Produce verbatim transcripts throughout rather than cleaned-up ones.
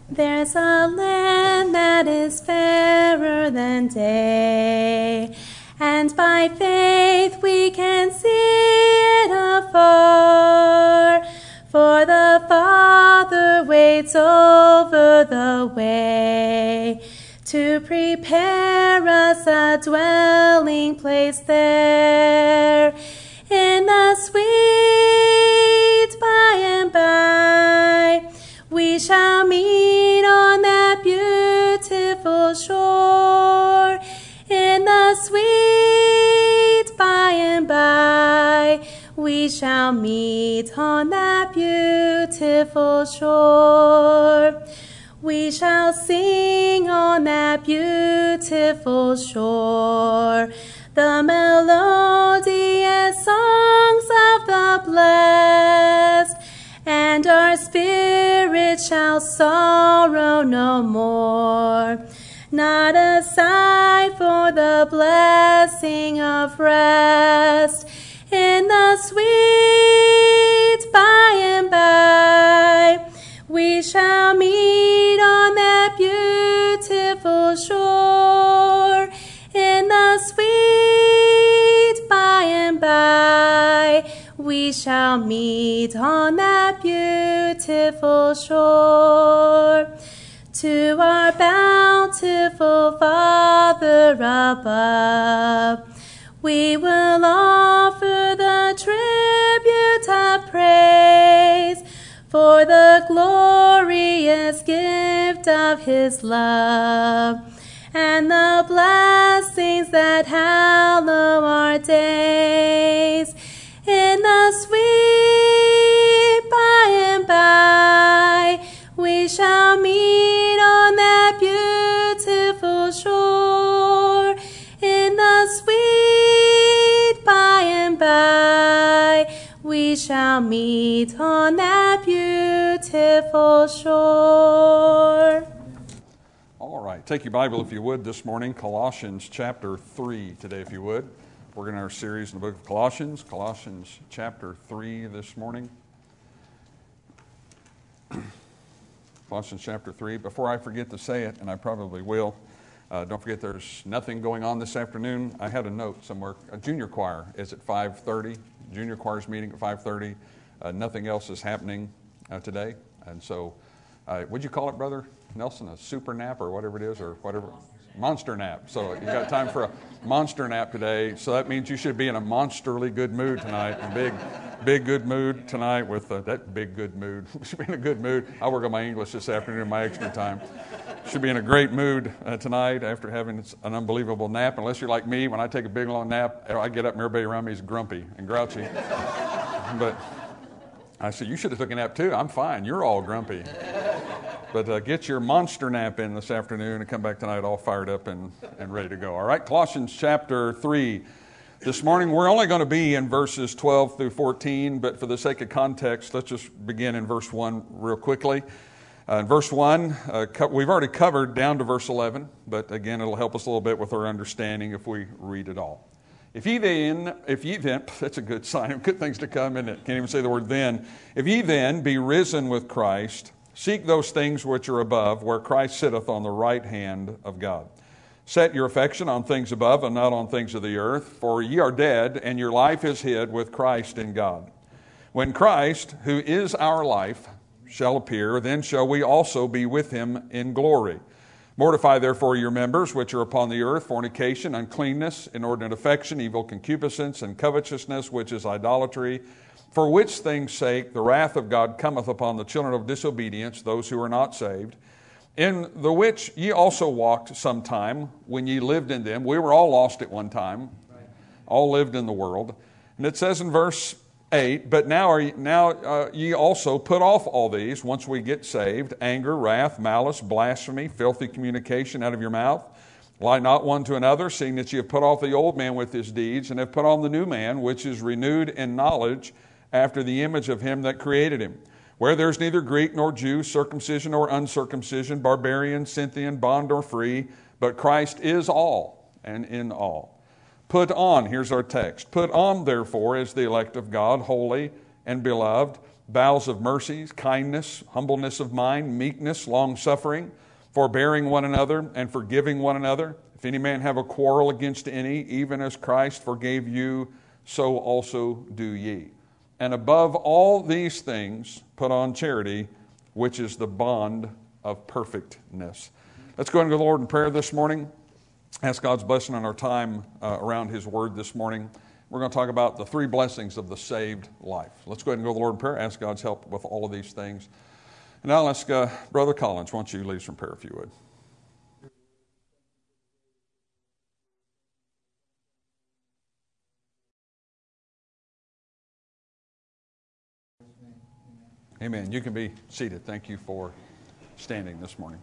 There's a land that is fairer than day, and by faith we can see it afar. For the Father waits over the way to prepare us a dwelling place there. In the sweet by and by, we shall meet on that beautiful shore. In the sweet by and by, we shall meet on that beautiful shore. We shall sing on that beautiful shore the melodious songs of the blessed, and our spirit shall sorrow no more. Not a sigh for the blessing of rest. In the sweet by and by, we shall meet on that beautiful shore. In the sweet by and by, we shall meet on that beautiful shore. To our bountiful Father above, we will offer the tribute of praise for the glorious gift of His love and the blessings that hallow our days. In the sweet by and by, we shall meet on that beautiful shore. In the sweet by and by, we shall meet on that beautiful shore. All right, take your Bible if you would this morning, Colossians chapter three today if you would. We're in our series in the book of Colossians, Colossians chapter three this morning. Colossians chapter three. Before I forget to say it, and I probably will, uh, don't forget there's nothing going on this afternoon. I had a note somewhere. A junior choir is at five thirty. Junior choir's meeting at five thirty. Uh, nothing else is happening uh, today. And so, uh, what'd you call it, Brother Nelson? A super nap or whatever it is, or whatever? Monster nap. So you got time for a monster nap today. So that means you should be in a monsterly good mood tonight. A big, big good mood tonight with uh, that big good mood. Should be in a good mood. I work on my English this afternoon in my extra time. Should be in a great mood uh, tonight after having an unbelievable nap. Unless you're like me, when I take a big long nap, I get up and everybody around me is grumpy and grouchy. But I said, you should have taken a nap too. I'm fine. You're all grumpy. But uh, get your monster nap in this afternoon and come back tonight all fired up and, and ready to go. All right, Colossians chapter three. This morning we're only going to be in verses twelve through fourteen, but for the sake of context, let's just begin in verse one real quickly. Uh, in verse one, uh, co- we've already covered down to verse eleven, but again, it'll help us a little bit with our understanding if we read it all. If ye then, if ye then, that's a good sign of good things to come, isn't it? Can't even say the word then. If ye then be risen with Christ, seek those things which are above, where Christ sitteth on the right hand of God. Set your affection on things above and not on things of the earth, for ye are dead, and your life is hid with Christ in God. When Christ, who is our life, shall appear, then shall we also be with him in glory. Mortify therefore your members which are upon the earth, fornication, uncleanness, inordinate affection, evil concupiscence, and covetousness, which is idolatry. For which things' sake the wrath of God cometh upon the children of disobedience, those who are not saved, in the which ye also walked sometime when ye lived in them. We were all lost at one time, all lived in the world. And it says in verse eight, but now are ye, now uh, ye also put off all these, once we get saved: anger, wrath, malice, blasphemy, filthy communication out of your mouth. Lie not one to another, seeing that ye have put off the old man with his deeds, and have put on the new man, which is renewed in knowledge after the image of him that created him. Where there is neither Greek nor Jew, circumcision or uncircumcision, barbarian, Scythian, bond or free, but Christ is all and in all. Put on, here's our text, put on therefore as the elect of God, holy and beloved, bowels of mercies, kindness, humbleness of mind, meekness, long-suffering, forbearing one another, and forgiving one another. If any man have a quarrel against any, even as Christ forgave you, so also do ye. And above all these things, put on charity, which is the bond of perfectness. Let's go into the Lord in prayer this morning. Ask God's blessing on our time uh, around His Word this morning. We're going to talk about the three blessings of the saved life. Let's go ahead and go to the Lord in prayer. Ask God's help with all of these things. And now let's go. Brother Collins, why don't you lead us in prayer if you would. Amen. You can be seated. Thank you for standing this morning.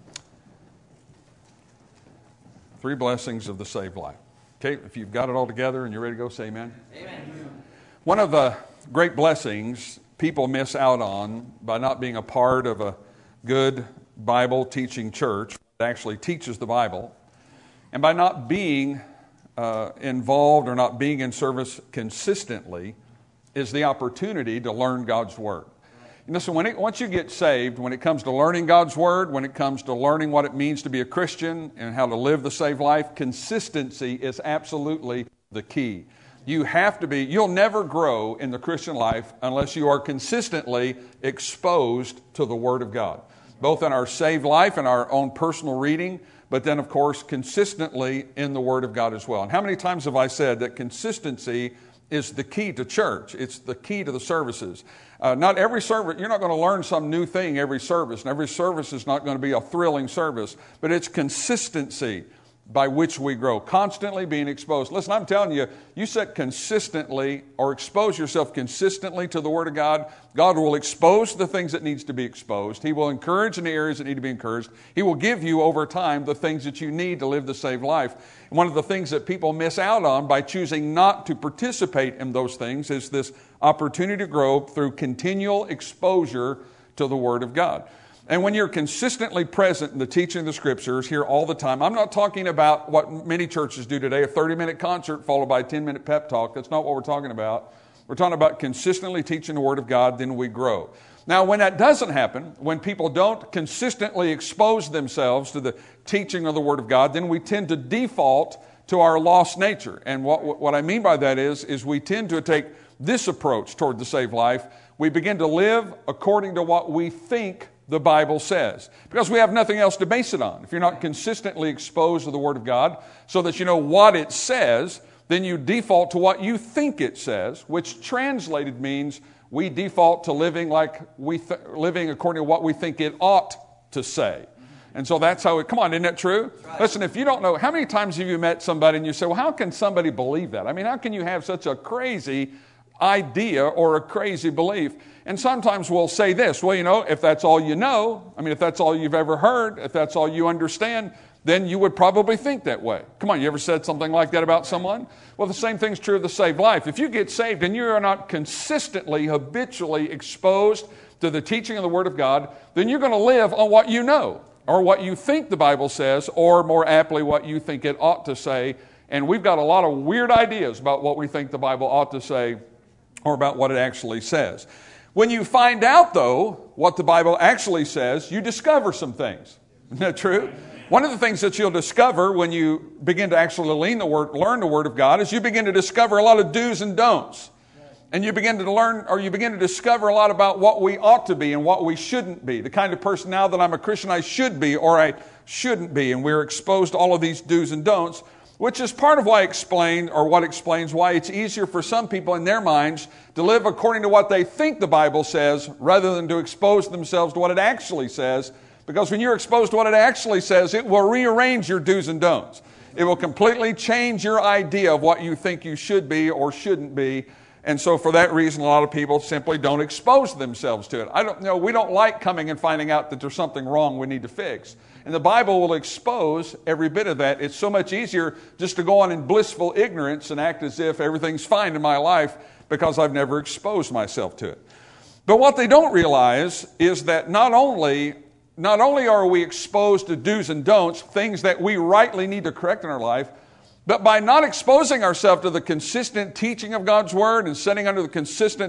Three blessings of the saved life. Okay, if you've got it all together and you're ready to go, say amen. Amen. One of the great blessings people miss out on by not being a part of a good Bible teaching church that actually teaches the Bible, and by not being uh, involved or not being in service consistently, is the opportunity to learn God's Word. And listen, when it, once you get saved, when it comes to learning God's Word, when it comes to learning what it means to be a Christian and how to live the saved life, consistency is absolutely the key. You have to be, you'll never grow in the Christian life unless you are consistently exposed to the Word of God, both in our saved life and our own personal reading, but then, of course, consistently in the Word of God as well. And how many times have I said that consistency is the key to church? It's the key to the services. Uh, not every service, you're not going to learn some new thing every service, and every service is not going to be a thrilling service, but it's consistency by which we grow, constantly being exposed. Listen, I'm telling you, you set consistently or expose yourself consistently to the Word of God, God will expose the things that needs to be exposed. He will encourage in the areas that need to be encouraged. He will give you over time the things that you need to live the saved life. And one of the things that people miss out on by choosing not to participate in those things is this opportunity to grow through continual exposure to the Word of God. And when you're consistently present in the teaching of the Scriptures here all the time, I'm not talking about what many churches do today, a thirty-minute concert followed by a ten-minute pep talk. That's not what we're talking about. We're talking about consistently teaching the Word of God, then we grow. Now, when that doesn't happen, when people don't consistently expose themselves to the teaching of the Word of God, then we tend to default to our lost nature. And what, what I mean by that is, is we tend to take this approach toward the saved life. We begin to live according to what we think the Bible says, because we have nothing else to base it on. If you're not consistently exposed to the Word of God so that you know what it says, then you default to what you think it says, which translated means we default to living like we th- living according to what we think it ought to say. And so that's how it, come on, isn't that true? Right. Listen, if you don't know, how many times have you met somebody and you say, well, how can somebody believe that? I mean, how can you have such a crazy idea or a crazy belief? And sometimes we'll say this, well, you know, if that's all you know, I mean, if that's all you've ever heard, if that's all you understand, then you would probably think that way. Come on, you ever said something like that about someone? Well, the same thing's true of the saved life. If you get saved and you are not consistently, habitually exposed to the teaching of the Word of God, then you're going to live on what you know, or what you think the Bible says, or more aptly, what you think it ought to say. And we've got a lot of weird ideas about what we think the Bible ought to say, or about what it actually says. When you find out, though, what the Bible actually says, you discover some things. Isn't that true? One of the things that you'll discover when you begin to actually learn the Word, learn the Word of God is you begin to discover a lot of do's and don'ts. And you begin to learn, or you begin to discover a lot about what we ought to be and what we shouldn't be. The kind of person now that I'm a Christian I should be or I shouldn't be. And we're exposed to all of these do's and don'ts, which is part of why I explain, or what explains why it's easier for some people in their minds to live according to what they think the Bible says rather than to expose themselves to what it actually says. Because when you're exposed to what it actually says, it will rearrange your do's and don'ts. It will completely change your idea of what you think you should be or shouldn't be. And so for that reason, a lot of people simply don't expose themselves to it. I don't know. We don't like coming and finding out that there's something wrong we need to fix. And the Bible will expose every bit of that. It's so much easier just to go on in blissful ignorance and act as if everything's fine in my life because I've never exposed myself to it. But what they don't realize is that not only, not only are we exposed to do's and don'ts, things that we rightly need to correct in our life, but by not exposing ourselves to the consistent teaching of God's Word and sitting under the consistent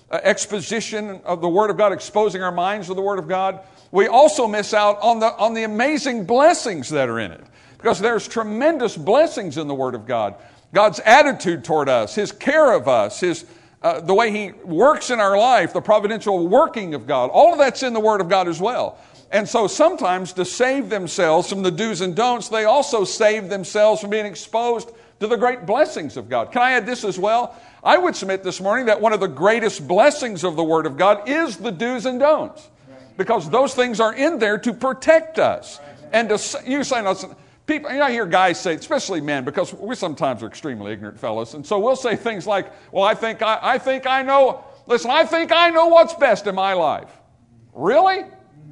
uh, exposition of the Word of God, exposing our minds to the Word of God, we also miss out on the, on the amazing blessings that are in it. Because there's tremendous blessings in the Word of God. God's attitude toward us, His care of us, His uh, the way He works in our life, the providential working of God, all of that's in the Word of God as well. And so sometimes to save themselves from the do's and don'ts, they also save themselves from being exposed to the great blessings of God. Can I add this as well? I would submit this morning that one of the greatest blessings of the Word of God is the do's and don'ts. Because those things are in there to protect us. And to, you say, people, you know, I hear guys say, especially men, because we sometimes are extremely ignorant fellas, and so we'll say things like, well, I think I, I think I know, listen, I think I know what's best in my life. Really?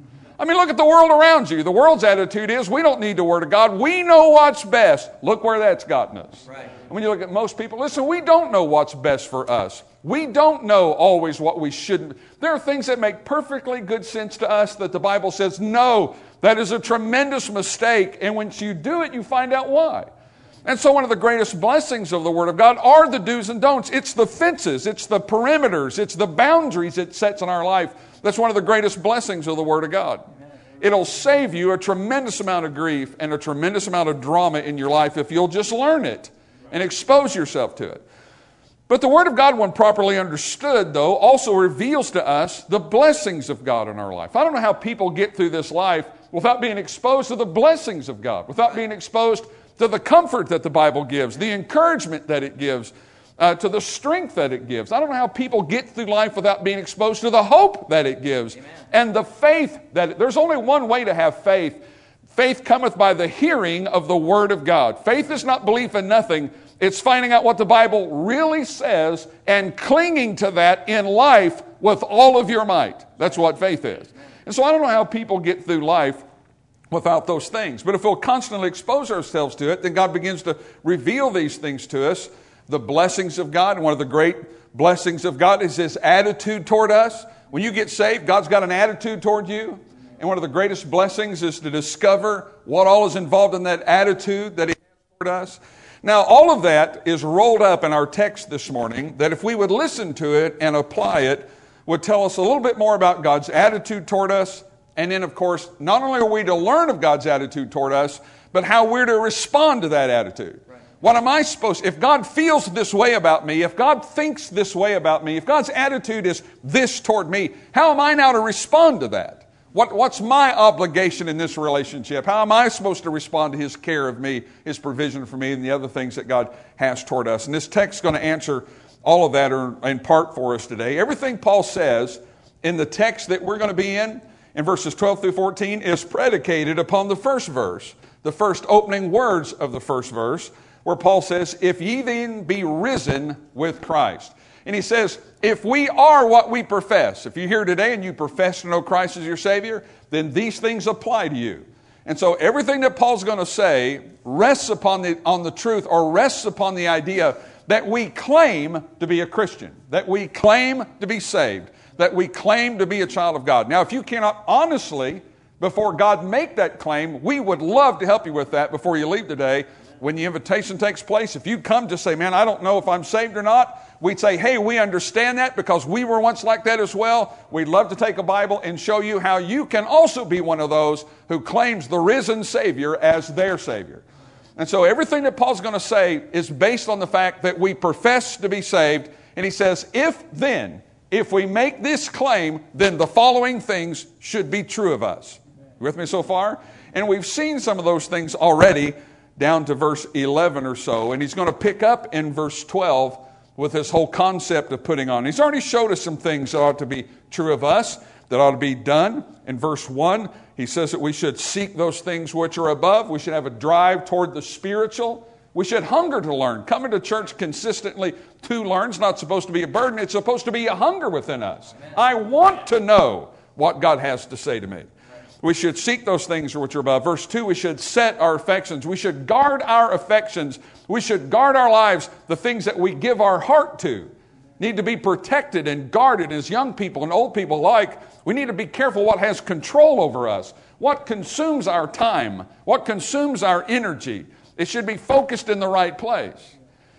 I mean, look at the world around you. The world's attitude is, we don't need the Word of God. We know what's best. Look where that's gotten us. Right. And when you look at most people, listen, we don't know what's best for us. We don't know always what we shouldn't. There are things that make perfectly good sense to us that the Bible says, no, that is a tremendous mistake. And once you do it, you find out why. And so one of the greatest blessings of the Word of God are the do's and don'ts. It's the fences, it's the perimeters, it's the boundaries it sets in our life. That's one of the greatest blessings of the Word of God. It'll save you a tremendous amount of grief and a tremendous amount of drama in your life if you'll just learn it and expose yourself to it. But the Word of God, when properly understood, though, also reveals to us the blessings of God in our life. I don't know how people get through this life without being exposed to the blessings of God, without being exposed to the comfort that the Bible gives, the encouragement that it gives, uh, to the strength that it gives. I don't know how people get through life without being exposed to the hope that it gives. Amen. And the faith that it, there's only one way to have faith. Faith cometh by the hearing of the Word of God. Faith is not belief in nothing. It's finding out what the Bible really says and clinging to that in life with all of your might. That's what faith is. And so I don't know how people get through life without those things. But if we'll constantly expose ourselves to it, then God begins to reveal these things to us, the blessings of God. And one of the great blessings of God is His attitude toward us. When you get saved, God's got an attitude toward you. And one of the greatest blessings is to discover what all is involved in that attitude that He has toward us. Now, all of that is rolled up in our text this morning, that if we would listen to it and apply it, would tell us a little bit more about God's attitude toward us. And then, of course, not only are we to learn of God's attitude toward us, but how we're to respond to that attitude. Right. What am I supposed to, if God feels this way about me, if God thinks this way about me, if God's attitude is this toward me, how am I now to respond to that? What, what's my obligation in this relationship? How am I supposed to respond to His care of me, His provision for me, and the other things that God has toward us? And this text is going to answer all of that in part for us today. Everything Paul says in the text that we're going to be in, in verses twelve through fourteen, is predicated upon the first verse, the first opening words of the first verse, where Paul says, if ye then be risen with Christ. And he says, if we are what we profess, if you're here today and you profess to know Christ as your Savior, then these things apply to you. And so everything that Paul's going to say rests upon the, on the truth, or rests upon the idea that we claim to be a Christian, that we claim to be saved, that we claim to be a child of God. Now, if you cannot honestly, before God, make that claim, we would love to help you with that before you leave today. When the invitation takes place, if you come to say, man, I don't know if I'm saved or not, we'd say, hey, we understand that because we were once like that as well. We'd love to take a Bible and show you how you can also be one of those who claims the risen Savior as their Savior. And so everything that Paul's going to say is based on the fact that we profess to be saved. And he says, if then, if we make this claim, then the following things should be true of us. You with me so far? And we've seen some of those things already down to verse eleven or so. And he's going to pick up in verse twelve with this whole concept of putting on. He's already showed us some things that ought to be true of us, that ought to be done. In verse one, he says that we should seek those things which are above. We should have a drive toward the spiritual. We should hunger to learn. Coming to church consistently to learn is not supposed to be a burden. It's supposed to be a hunger within us. Amen. I want to know what God has to say to me. We should seek those things which are above. Verse two, we should set our affections. We should guard our affections. We should guard our lives. The things that we give our heart to need to be protected and guarded. As young people and old people alike, we need to be careful what has control over us, what consumes our time, what consumes our energy. It should be focused in the right place.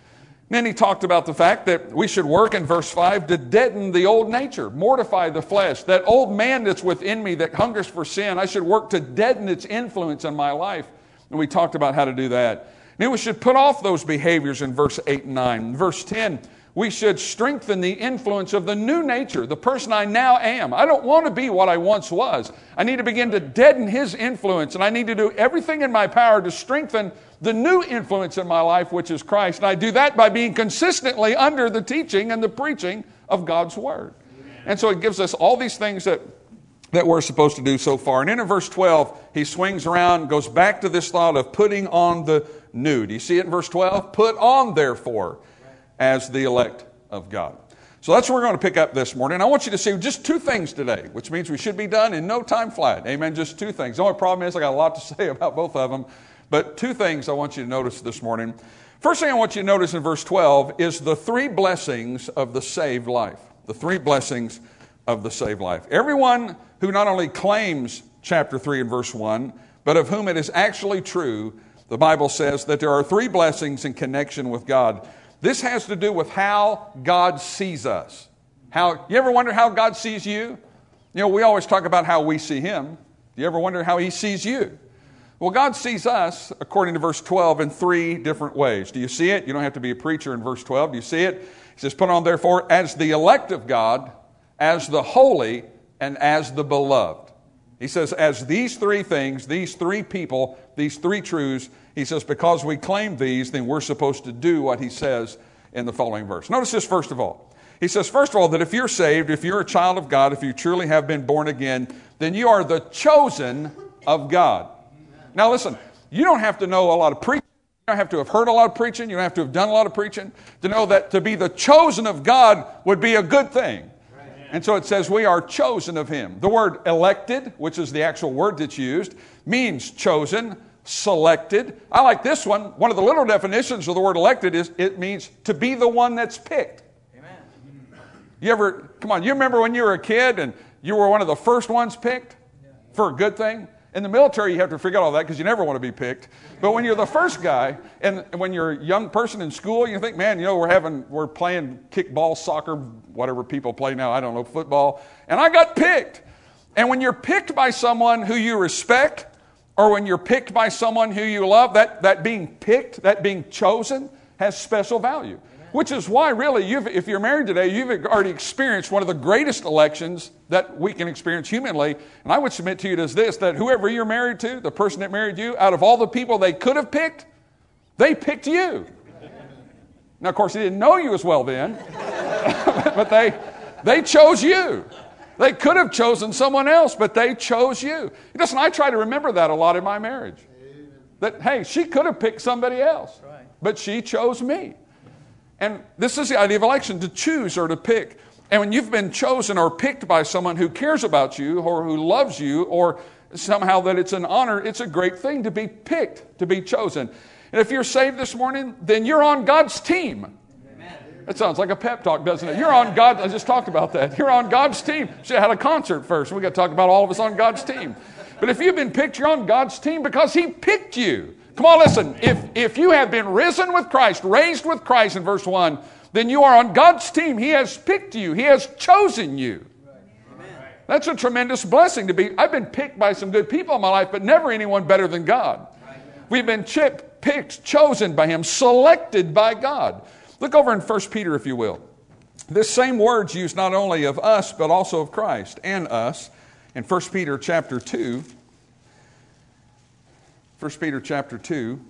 Then he talked about the fact that we should work in verse five to deaden the old nature, mortify the flesh. That old man that's within me that hungers for sin, I should work to deaden its influence in my life. And we talked about how to do that. Then we should put off those behaviors in verse eight and nine. In verse ten, we should strengthen the influence of the new nature, the person I now am. I don't want to be what I once was. I need to begin to deaden his influence, and I need to do everything in my power to strengthen the new influence in my life, which is Christ. And I do that by being consistently under the teaching and the preaching of God's Word. And so it gives us all these things that, that we're supposed to do so far. And then in verse twelve, he swings around, goes back to this thought of putting on the new. Do you see it in verse twelve? Put on, therefore, as the elect of God. So that's what we're going to pick up this morning. I want you to see just two things today, which means we should be done in no time flat. Amen, just two things. The only problem is I got a lot to say about both of them, but two things I want you to notice this morning. First thing I want you to notice in verse twelve is the three blessings of the saved life. The three blessings of the saved life. Everyone who not only claims chapter three and verse one, but of whom it is actually true, the Bible says that there are three blessings in connection with God. This has to do with how God sees us. How, you ever wonder how God sees you? You know, we always talk about how we see Him. Do you ever wonder how He sees you? Well, God sees us, according to verse twelve, in three different ways. Do you see it? You don't have to be a preacher in verse twelve. Do you see it? He says, put on therefore as the elect of God, as the holy, and as the beloved. He says, as these three things, these three people, these three truths, he says, because we claim these, then we're supposed to do what he says in the following verse. Notice this first of all. He says, first of all, that if you're saved, if you're a child of God, if you truly have been born again, then you are the chosen of God. Now listen, you don't have to know a lot of preaching. You don't have to have heard a lot of preaching. You don't have to have done a lot of preaching to know that to be the chosen of God would be a good thing. And so it says we are chosen of Him. The word elected, which is the actual word that's used, means chosen, selected. I like this one. One of the literal definitions of the word elected is it means to be the one that's picked. Amen. You ever, come on, you remember when you were a kid and you were one of the first ones picked for a good thing? In the military, you have to forget all that because you never want to be picked. But when you're the first guy, and when you're a young person in school, you think, man, you know, we're having, we're playing kickball, soccer, whatever people play now, I don't know, football, and I got picked. And when you're picked by someone who you respect, or when you're picked by someone who you love, that, that being picked, that being chosen, has special value. Which is why, really, you've, if you're married today, you've already experienced one of the greatest elections that we can experience humanly. And I would submit to you as this, that whoever you're married to, the person that married you, out of all the people they could have picked, they picked you. Now, of course, they didn't know you as well then, but they, they chose you. They could have chosen someone else, but they chose you. Listen, I try to remember that a lot in my marriage. That, hey, she could have picked somebody else, but she chose me. And this is the idea of election, to choose or to pick. And when you've been chosen or picked by someone who cares about you or who loves you or somehow that it's an honor, it's a great thing to be picked, to be chosen. And if you're saved this morning, then you're on God's team. That sounds like a pep talk, doesn't it? You're on God. I just talked about that. You're on God's team. Should have had a concert first. We got to talk about all of us on God's team. But if you've been picked, you're on God's team because He picked you. Come on, listen. If, if you have been risen with Christ, raised with Christ in verse one, then you are on God's team. He has picked you. He has chosen you. Amen. That's a tremendous blessing to be. I've been picked by some good people in my life, but never anyone better than God. We've been chipped, picked, chosen by Him, selected by God. Look over in First Peter, if you will. This same word's used not only of us, but also of Christ and us. In First Peter chapter two, First Peter chapter two,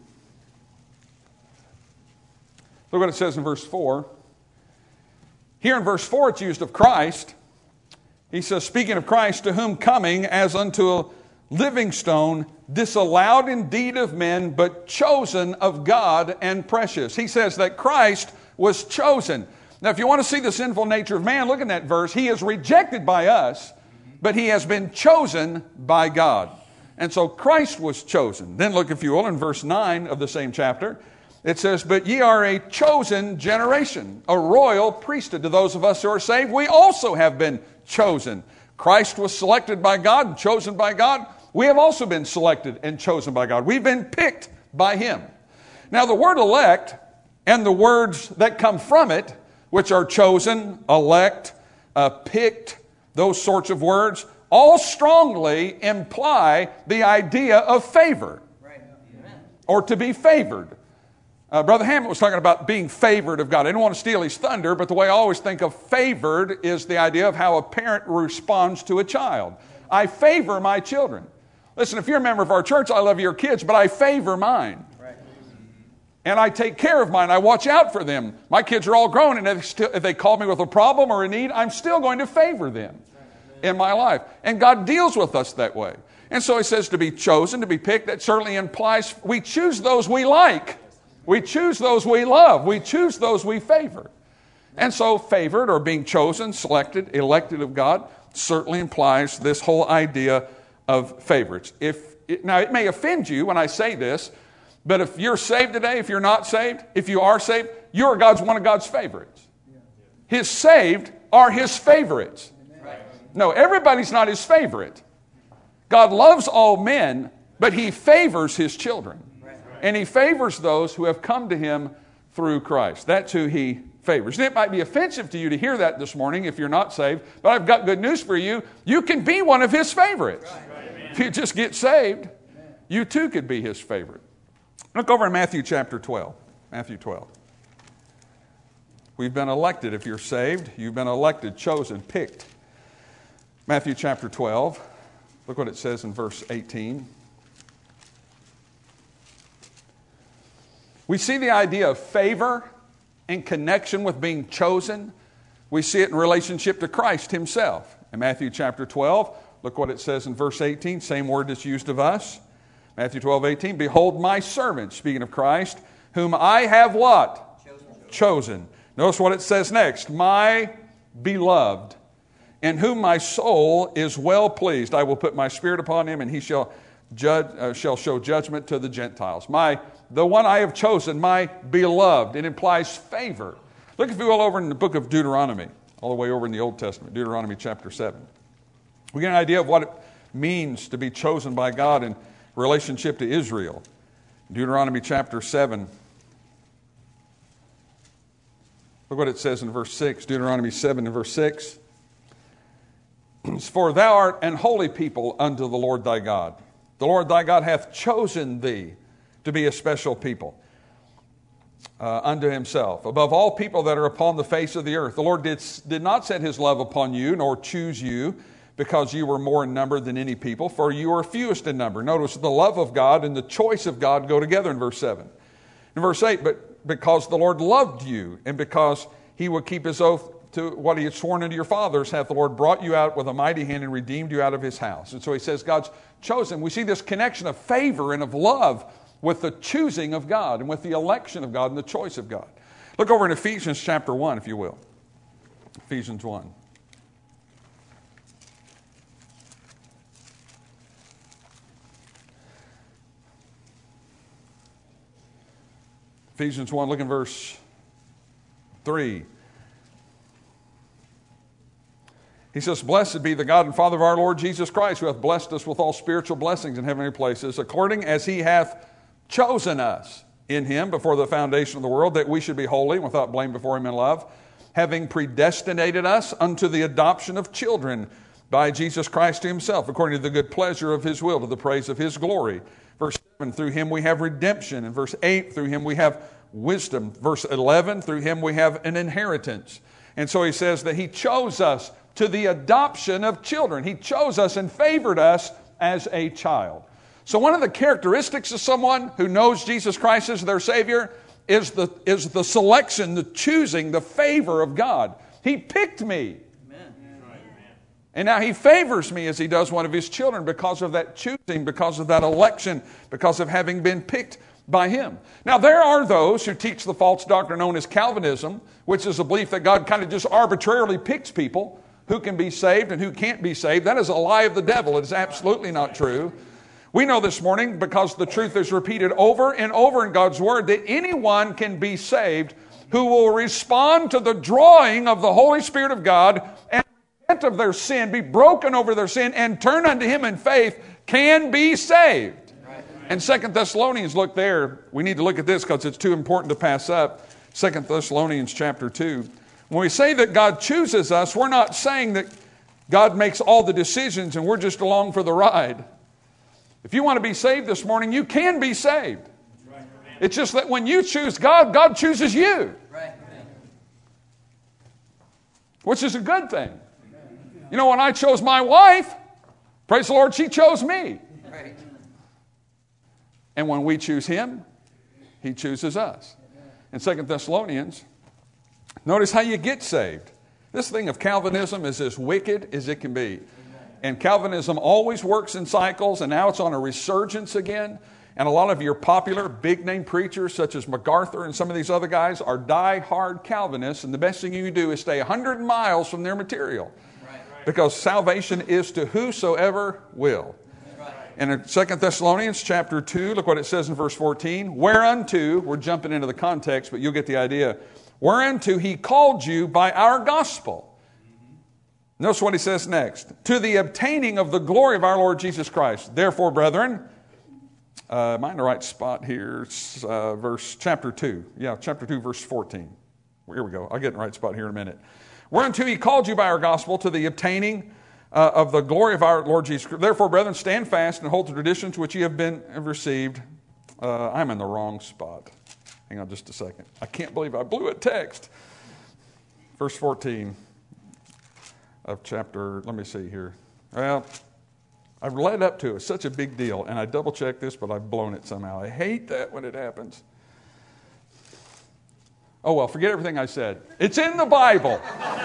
look what it says in verse four. Here in verse four, it's used of Christ. He says, speaking of Christ, to whom coming as unto a living stone, disallowed indeed of men, but chosen of God and precious. He says that Christ was chosen. Now, if you want to see the sinful nature of man, look in that verse. He is rejected by us, but He has been chosen by God. And so Christ was chosen. Then look, if you will, in verse nine of the same chapter. It says, but ye are a chosen generation, a royal priesthood. To those of us who are saved, we also have been chosen. Christ was selected by God and chosen by God. We have also been selected and chosen by God. We've been picked by Him. Now, the word elect And the words that come from it, which are chosen, elect, uh, picked, those sorts of words, all strongly imply the idea of favor. Right. Or to be favored. Uh, Brother Hammett was talking about being favored of God. I didn't want to steal his thunder, but the way I always think of favored is the idea of how a parent responds to a child. I favor my children. Listen, if you're a member of our church, I love your kids, but I favor mine. Right. And I take care of mine. I watch out for them. My kids are all grown, and if, still, if they call me with a problem or a need, I'm still going to favor them in my life. And God deals with us that way. And so he says to be chosen, to be picked, that certainly implies we choose those we like. We choose those we love. We choose those we favor. And so favored or being chosen, selected, elected of God certainly implies this whole idea of favorites. If it, now, it may offend you when I say this, but if you're saved today, if you're not saved, if you are saved, you're God's one of God's favorites. His saved are His favorites. No, everybody's not His favorite. God loves all men, but He favors His children. And He favors those who have come to Him through Christ. That's who He favors. And it might be offensive to you to hear that this morning if you're not saved, but I've got good news for you. You can be one of His favorites. Right. If you just get saved, Amen. You too could be His favorite. Look over in Matthew chapter twelve. Matthew twelve. We've been elected. If you're saved, you've been elected, chosen, picked. Matthew chapter twelve. Look what it says in verse eighteen. We see the idea of favor in connection with being chosen. We see it in relationship to Christ Himself. In Matthew chapter twelve, look what it says in verse eighteen, same word that's used of us. Matthew twelve, eighteen, behold my servant, speaking of Christ, whom I have what? Chosen. Chosen. Notice what it says next, my beloved, in whom my soul is well pleased. I will put my spirit upon him, and he shall judge, uh, shall show judgment to the Gentiles. My The one I have chosen, my beloved. It implies favor. Look, if you will, over in the book of Deuteronomy, all the way over in the Old Testament, Deuteronomy chapter seven. We get an idea of what it means to be chosen by God in relationship to Israel. Deuteronomy chapter seven. Look what it says in verse six. Deuteronomy seven and verse six. For thou art an holy people unto the Lord thy God. The Lord thy God hath chosen thee to be a special people uh, unto Himself, above all people that are upon the face of the earth. The Lord did, did not set His love upon you, nor choose you, because you were more in number than any people, for you are fewest in number. Notice the love of God and the choice of God go together in verse seven. In verse eight, but because the Lord loved you, and because He would keep His oath to what He had sworn unto your fathers, hath the Lord brought you out with a mighty hand and redeemed you out of His house. And so He says God's chosen. We see this connection of favor and of love with the choosing of God and with the election of God and the choice of God. Look over in Ephesians chapter one, if you will. Ephesians one. Ephesians one, look in verse three. He says, blessed be the God and Father of our Lord Jesus Christ, who hath blessed us with all spiritual blessings in heavenly places, according as He hath chosen us in Him before the foundation of the world, that we should be holy and without blame before Him in love, having predestinated us unto the adoption of children by Jesus Christ to Himself, according to the good pleasure of His will, to the praise of His glory. Verse seven, through Him we have redemption. And verse eight, through Him we have wisdom. Verse eleven, through Him we have an inheritance. And so he says that He chose us to the adoption of children. He chose us and favored us as a child. So one of the characteristics of someone who knows Jesus Christ as their Savior is the, is the selection, the choosing, the favor of God. He picked me. Amen. And now He favors me as He does one of His children because of that choosing, because of that election, because of having been picked by Him. Now there are those who teach the false doctrine known as Calvinism, which is a belief that God kind of just arbitrarily picks people who can be saved and who can't be saved. That is a lie of the devil. It is absolutely not true. We know this morning, because the truth is repeated over and over in God's Word, that anyone can be saved who will respond to the drawing of the Holy Spirit of God and repent of their sin, be broken over their sin, and turn unto Him in faith, can be saved. And Second Thessalonians, look there. We need to look at this because it's too important to pass up. Second Thessalonians chapter two. When we say that God chooses us, we're not saying that God makes all the decisions and we're just along for the ride. If you want to be saved this morning, you can be saved. It's just that when you choose God, God chooses you. Which is a good thing. You know, when I chose my wife, praise the Lord, she chose me. And when we choose Him, He chooses us. In Second Thessalonians, notice how you get saved. This thing of Calvinism is as wicked as it can be. And Calvinism always works in cycles, and now it's on a resurgence again. And a lot of your popular big-name preachers, such as MacArthur and some of these other guys, are die-hard Calvinists, and the best thing you can do is stay one hundred miles from their material. Right, right. Because salvation is to whosoever will. Right. And in Second Thessalonians chapter two, look what it says in verse fourteen. Whereunto, we're jumping into the context, but you'll get the idea. Whereunto He called you by our gospel. Notice what he says next. To the obtaining of the glory of our Lord Jesus Christ. Therefore, brethren, uh, am I in the right spot here? It's, uh, verse chapter two. Yeah, chapter two, verse fourteen. Here we go. I'll get in the right spot here in a minute. Whereunto He called you by our gospel to the obtaining uh, of the glory of our Lord Jesus Christ. Therefore, brethren, stand fast and hold the traditions which ye have been have received. Uh, I'm in the wrong spot. Hang on just a second. I can't believe I blew a text. Verse fourteen. Of chapter, let me see here. Well, I've led up to it. It's such a big deal. And I double checked this, but I've blown it somehow. I hate that when it happens. Oh, well, forget everything I said. It's in the Bible.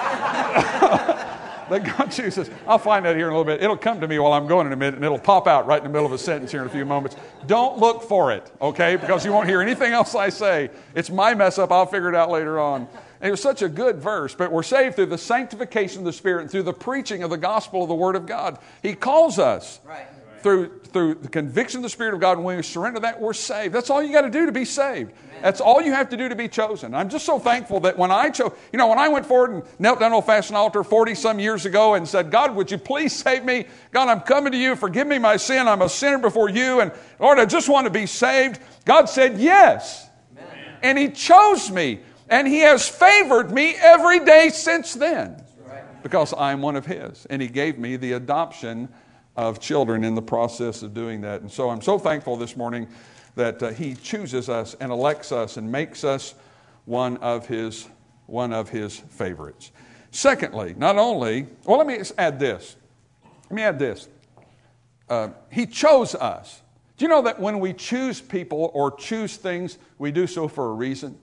That God chooses. I'll find that here in a little bit. It'll come to me while I'm going in a minute, and it'll pop out right in the middle of a sentence here in a few moments. Don't look for it, okay? Because you won't hear anything else I say. It's my mess up. I'll figure it out later on. And it was such a good verse, but we're saved through the sanctification of the Spirit and through the preaching of the gospel of the Word of God. He calls us right. through, through the conviction of the Spirit of God, and when we surrender that, we're saved. That's all you got to do to be saved. Amen. That's all you have to do to be chosen. I'm just so thankful that when I chose, you know, when I went forward and knelt down on old-fashioned altar forty-some years ago and said, God, would you please save me? God, I'm coming to you. Forgive me my sin. I'm a sinner before you. And Lord, I just want to be saved. God said, yes. Amen. And He chose me. And He has favored me every day since then because I'm one of His. And He gave me the adoption of children in the process of doing that. And so I'm so thankful this morning that uh, He chooses us and elects us and makes us one of His, one of His favorites. Secondly, not only, well, let me add this. Let me add this. Uh, he chose us. Do you know that when we choose people or choose things, we do so for a reason?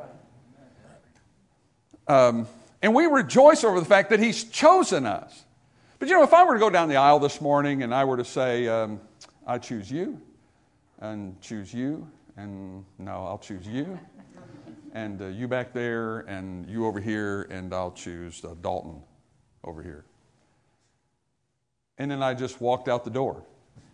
Um, and we rejoice over the fact that He's chosen us. But you know, if I were to go down the aisle this morning and I were to say, um, I choose you, and choose you, and no, I'll choose you, and uh, you back there, and you over here, and I'll choose uh, Dalton over here. And then I just walked out the door.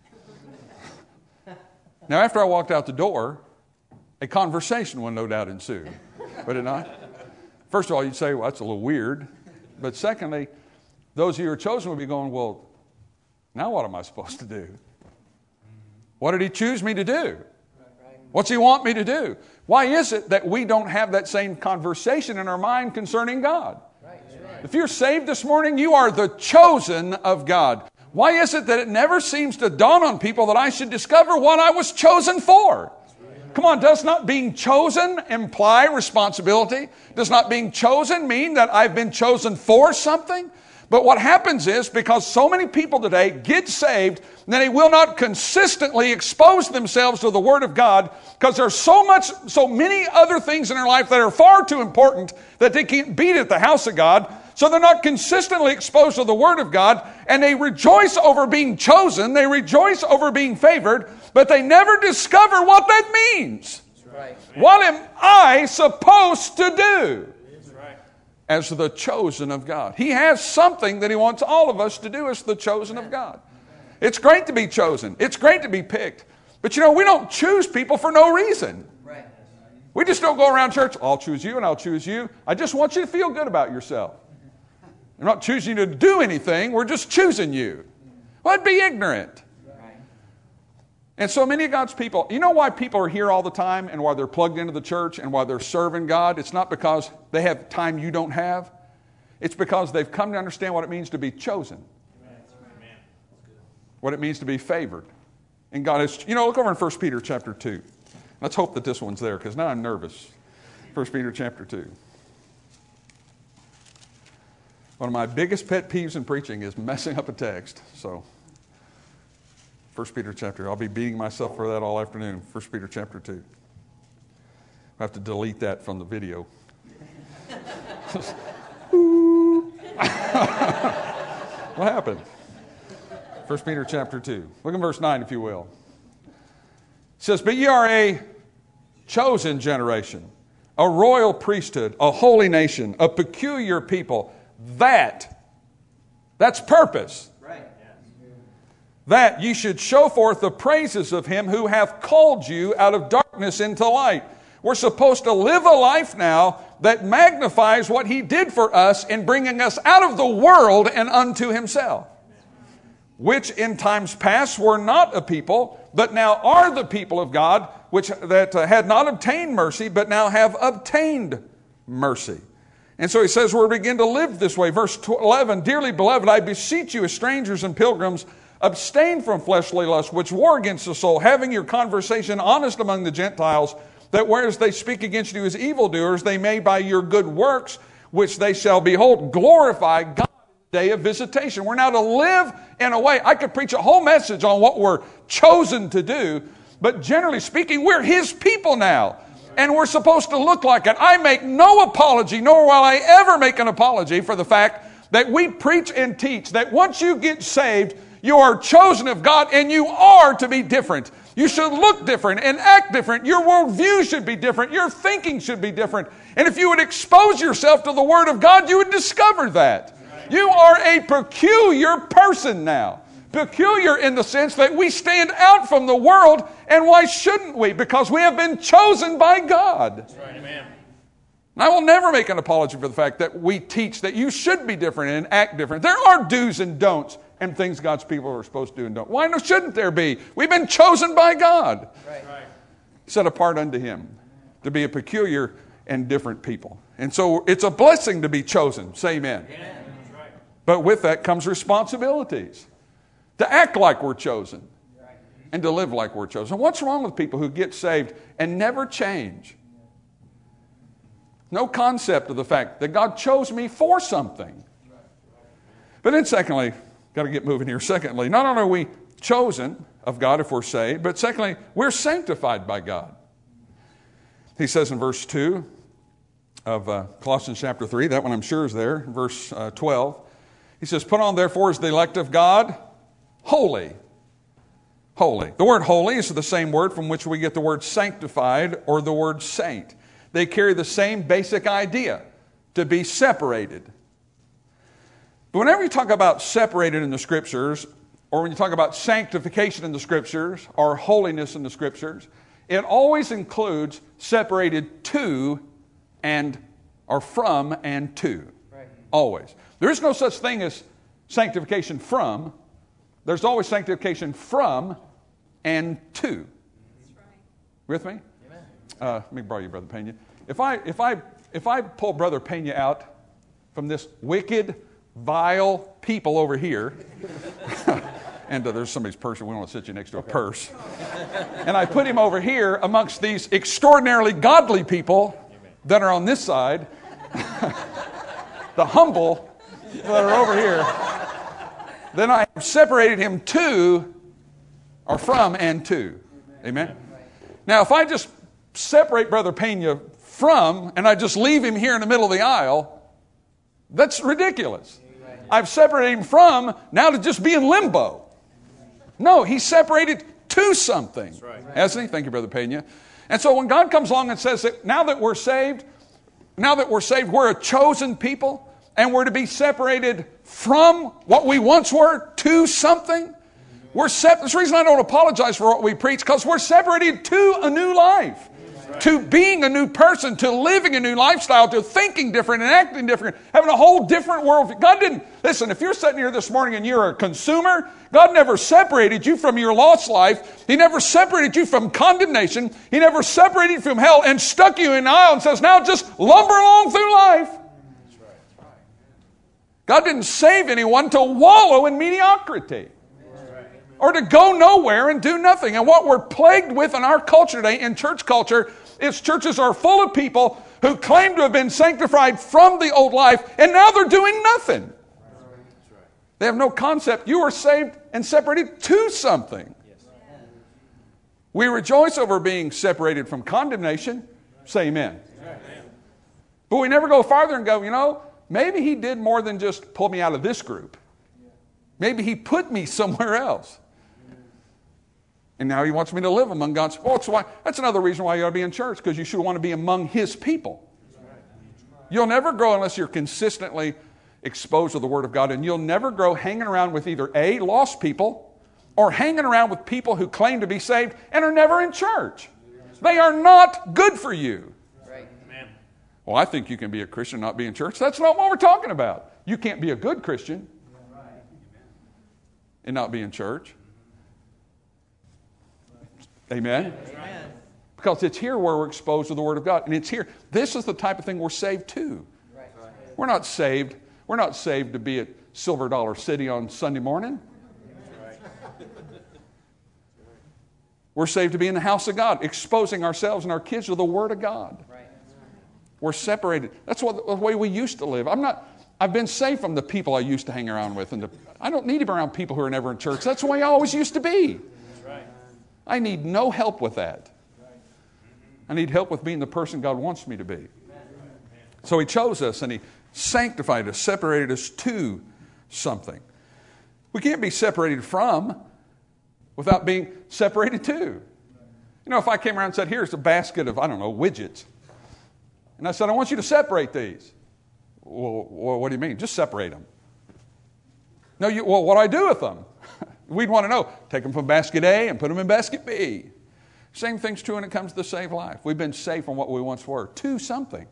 Now, after I walked out the door, a conversation will no doubt ensue. Would it not? First of all, you'd say, well, that's a little weird. But secondly, those of you who are chosen would be going, well, now what am I supposed to do? What did He choose me to do? What's He want me to do? Why is it that we don't have that same conversation in our mind concerning God? If you're saved this morning, you are the chosen of God. Why is it that it never seems to dawn on people that I should discover what I was chosen for? Come on, does not being chosen imply responsibility? Does not being chosen mean that I've been chosen for something? But what happens is, because so many people today get saved, then they will not consistently expose themselves to the Word of God, because there's so much, so many other things in their life that are far too important that they can't beat at the house of God. So they're not consistently exposed to the Word of God, and they rejoice over being chosen, they rejoice over being favored, but they never discover what that means. Right. What am I supposed to do right. as the chosen of God? He has something that He wants all of us to do as the chosen of God. It's great to be chosen. It's great to be picked. But you know, we don't choose people for no reason. Right. We just don't go around church, I'll choose you and I'll choose you. I just want you to feel good about yourself. We're not choosing you to do anything. We're just choosing you. Well, it'd be ignorant. And so many of God's people, you know why people are here all the time and why they're plugged into the church and why they're serving God? It's not because they have time you don't have. It's because they've come to understand what it means to be chosen. Amen. What it means to be favored. And God is, you know, look over in First Peter chapter two. Let's hope that this one's there because now I'm nervous. First Peter chapter two. One of my biggest pet peeves in preaching is messing up a text. So, First Peter chapter, I'll be beating myself for that all afternoon. First Peter chapter two. I have to delete that from the video. What happened? First Peter chapter two. Look at verse nine, if you will. It says, but ye are a chosen generation, a royal priesthood, a holy nation, a peculiar people. That, that's purpose. Right. That ye should show forth the praises of him who hath called you out of darkness into light. We're supposed to live a life now that magnifies what he did for us in bringing us out of the world and unto himself. Which in times past were not a people, but now are the people of God, which that uh, had not obtained mercy, but now have obtained mercy. And so he says we're to begin to live this way. Verse eleven, dearly beloved, I beseech you as strangers and pilgrims, abstain from fleshly lusts, which war against the soul, having your conversation honest among the Gentiles, that whereas they speak against you as evildoers, they may by your good works, which they shall behold, glorify God in the day of visitation. We're now to live in a way. I could preach a whole message on what we're chosen to do, but generally speaking, we're his people now. And we're supposed to look like it. I make no apology, nor will I ever make an apology for the fact that we preach and teach that once you get saved, you are chosen of God and you are to be different. You should look different and act different. Your worldview should be different. Your thinking should be different. And if you would expose yourself to the Word of God, you would discover that. You are a peculiar person now. Peculiar in the sense that we stand out from the world, and why shouldn't we? Because we have been chosen by God. That's right, amen. And I will never make an apology for the fact that we teach that you should be different and act different. There are do's and don'ts and things God's people are supposed to do and don't. Why shouldn't there be? We've been chosen by God. Right. Set apart unto him to be a peculiar and different people. And so it's a blessing to be chosen. Say amen. Amen. Right. But with that comes responsibilities. To act like we're chosen and to live like we're chosen. What's wrong with people who get saved and never change? No concept of the fact that God chose me for something. But then secondly, got to get moving here. Secondly, not only are we chosen of God if we're saved, but secondly, we're sanctified by God. He says in verse two of uh, Colossians chapter three, that one I'm sure is there, verse uh, twelve. He says, put on therefore as the elect of God, holy. Holy. The word holy is the same word from which we get the word sanctified or the word saint. They carry the same basic idea, to be separated. But whenever you talk about separated in the Scriptures, or when you talk about sanctification in the Scriptures, or holiness in the Scriptures, it always includes separated to and, or from and to. Right. Always. There is no such thing as sanctification from. There's always sanctification from and to. That's right. With me? Amen. Uh, let me borrow you, Brother Pena. If I if I if I pull Brother Pena out from this wicked, vile people over here, and uh, there's somebody's purse, and we want to sit you next to a okay. purse, and I put him over here amongst these extraordinarily godly people Amen. That are on this side, the humble that are over here. Then I have separated him to, or from and to. Amen? Now, if I just separate Brother Pena from, and I just leave him here in the middle of the aisle, that's ridiculous. I've separated him from, now to just be in limbo. No, he's separated to something. That's right. Hasn't he? Thank you, Brother Pena. And so when God comes along and says that now that we're saved, now that we're saved, we're a chosen people, and we're to be separated from what we once were to something. We're sep- That's the reason I don't apologize for what we preach, because we're separated to a new life. Right. To being a new person, to living a new lifestyle, to thinking different and acting different, having a whole different world. God didn't, listen, if you're sitting here this morning and you're a consumer, God never separated you from your lost life He never separated you from condemnation. He never separated you from hell and stuck you in an aisle and says, now just lumber along through life. God didn't save anyone to wallow in mediocrity or to go nowhere and do nothing. And what we're plagued with in our culture today, in church culture, is churches are full of people who claim to have been sanctified from the old life, and now they're doing nothing. They have no concept. You are saved and separated to something. We rejoice over being separated from condemnation. Say amen. But we never go farther and go, you know, maybe he did more than just pull me out of this group. Maybe he put me somewhere else. And now he wants me to live among God's people. That's, why, that's another reason why you ought to be in church, because you should want to be among his people. You'll never grow unless you're consistently exposed to the Word of God, and you'll never grow hanging around with either A, lost people, or hanging around with people who claim to be saved and are never in church. They are not good for you. Well, I think you can be a Christian and not be in church. That's not what we're talking about. You can't be a good Christian and not be in church. Amen? Amen? Because it's here where we're exposed to the Word of God. And it's here. This is the type of thing we're saved to. Right. We're not saved. We're not saved to be at Silver Dollar City on Sunday morning. Right. We're saved to be in the house of God, exposing ourselves and our kids to the Word of God. Right. We're separated. That's what the way we used to live. I'm not. I've been saved from the people I used to hang around with. And the, I don't need to be around people who are never in church. That's the way I always used to be. I need no help with that. I need help with being the person God wants me to be. So he chose us and he sanctified us, separated us to something. We can't be separated from without being separated to. You know, if I came around and said, here's a basket of, I don't know, widgets. And I said, I want you to separate these. Well, what do you mean? Just separate them. No, you, well, what do I do with them? We'd want to know. Take them from basket A and put them in basket B. Same thing's true when it comes to the saved life. We've been saved from what we once were to something.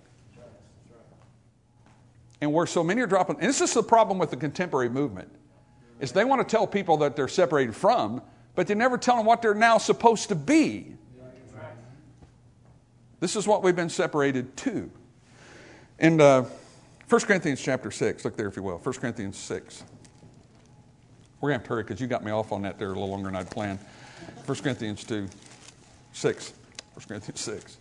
And where so many are dropping, and this is the problem with the contemporary movement, is they want to tell people that they're separated from, but they never tell them what they're now supposed to be. This is what we've been separated to. In uh, First Corinthians chapter six, look there if you will, First Corinthians six. We're going to have to hurry because you got me off on that there a little longer than I'd planned. First Corinthians two, six. First Corinthians six.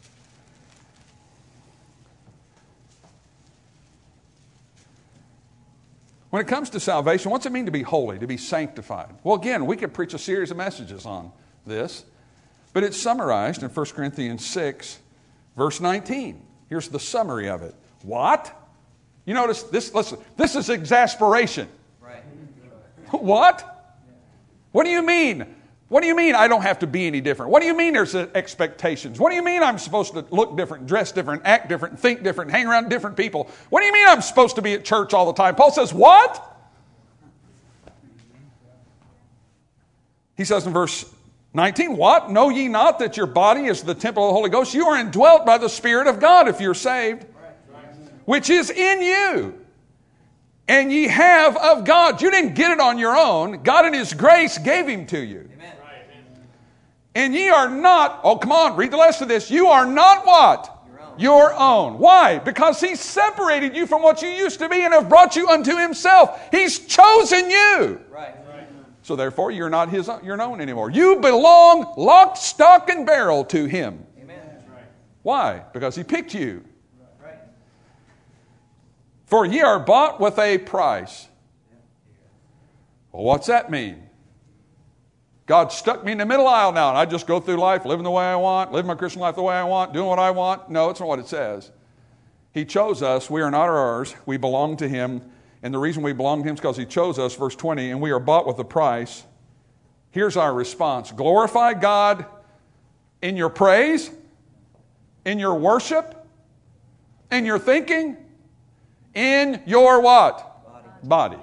When it comes to salvation, what's it mean to be holy, to be sanctified? Well, again, we could preach a series of messages on this, but it's summarized in First Corinthians six, verse nineteen. Here's the summary of it. What? You notice this, listen, this is exasperation. Right. What? What do you mean? What do you mean I don't have to be any different? What do you mean there's expectations? What do you mean I'm supposed to look different, dress different, act different, think different, hang around different people? What do you mean I'm supposed to be at church all the time? Paul says, what? He says in verse nineteen, what? Know ye not that your body is the temple of the Holy Ghost? You are indwelt by the Spirit of God if you're saved, which is in you. And ye have of God. You didn't get it on your own. God in His grace gave Him to you. Amen. And ye are not, oh come on, read the rest of this. You are not what? Your own. Your own. Why? Because He separated you from what you used to be and have brought you unto Himself. He's chosen you. Right. So therefore you're not His your own anymore. You belong lock, stock, and barrel to Him. Amen. Why? Because He picked you. For ye are bought with a price. Well, what's that mean? God stuck me in the middle aisle now, and I just go through life living the way I want, living my Christian life the way I want, doing what I want. No, it's not what it says. He chose us. We are not ours. We belong to Him. And the reason we belong to Him is because He chose us, verse twenty, and we are bought with a price. Here's our response. Glorify God in your praise, in your worship, in your thinking, in your what? Body. Body.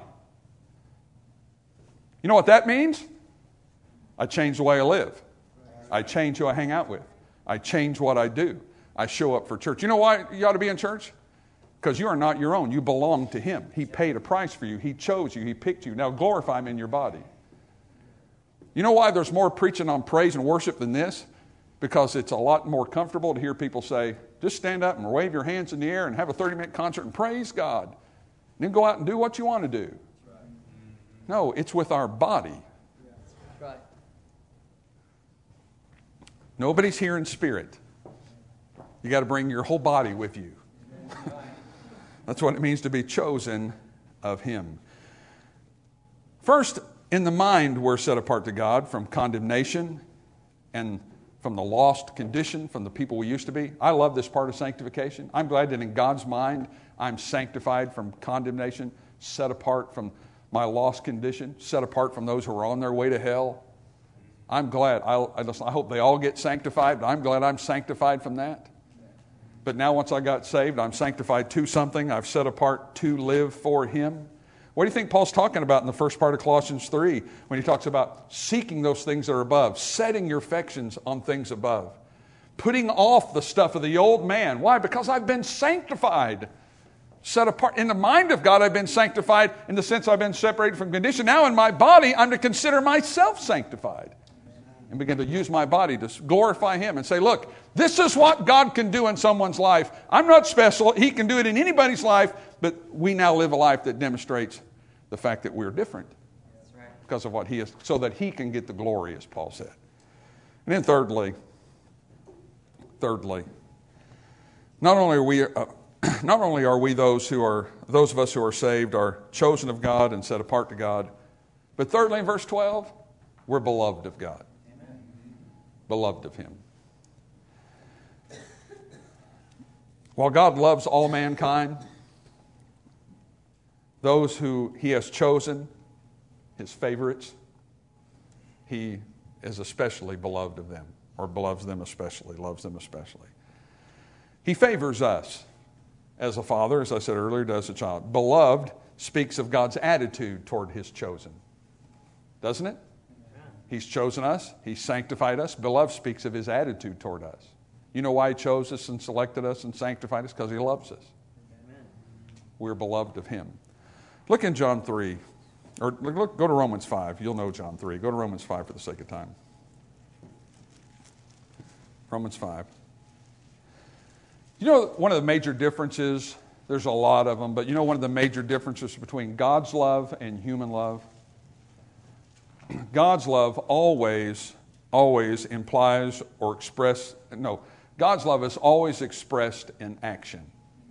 You know what that means? I change the way I live. I change who I hang out with. I change what I do. I show up for church. You know why you ought to be in church? Because you are not your own. You belong to Him. He paid a price for you. He chose you. He picked you. Now glorify Him in your body. You know why there's more preaching on praise and worship than this? Because it's a lot more comfortable to hear people say, just stand up and wave your hands in the air and have a thirty-minute concert and praise God. And then go out and do what you want to do. No, it's with our body. Right. Nobody's here in spirit. You got to bring your whole body with you. That's what it means to be chosen of Him. First, in the mind, we're set apart to God from condemnation and from the lost condition, from the people we used to be. I love this part of sanctification. I'm glad that in God's mind, I'm sanctified from condemnation, set apart from my lost condition, set apart from those who are on their way to hell. I'm glad. I, I, just, I hope they all get sanctified, but I'm glad I'm sanctified from that. But now once I got saved, I'm sanctified to something. I've set apart to live for Him. What do you think Paul's talking about in the first part of Colossians three when he talks about seeking those things that are above, setting your affections on things above, putting off the stuff of the old man? Why? Because I've been sanctified, set apart. In the mind of God, I've been sanctified in the sense I've been separated from condition. Now in my body, I'm to consider myself sanctified and begin to use my body to glorify Him and say, look, this is what God can do in someone's life. I'm not special. He can do it in anybody's life, but we now live a life that demonstrates the fact that we're different. That's right. Because of what He is, so that He can get the glory, as Paul said. And then thirdly, thirdly, not only are we, uh, not only are we those who are, those of us who are saved are chosen of God and set apart to God, but thirdly, in verse twelve, we're beloved of God. Amen. Beloved of Him. While God loves all mankind, those who He has chosen, His favorites, He is especially beloved of them, or loves them especially, loves them especially. He favors us as a father, as I said earlier, does a child. Beloved speaks of God's attitude toward His chosen. Doesn't it? He's chosen us. He's sanctified us. Beloved speaks of His attitude toward us. You know why He chose us and selected us and sanctified us? Because He loves us. Amen. We're beloved of Him. Look in John three, or look, go to Romans five. You'll know John three. Go to Romans five for the sake of time. Romans five. You know, one of the major differences, there's a lot of them, but you know one of the major differences between God's love and human love? God's love always, always implies or express, no, God's love is always expressed in action.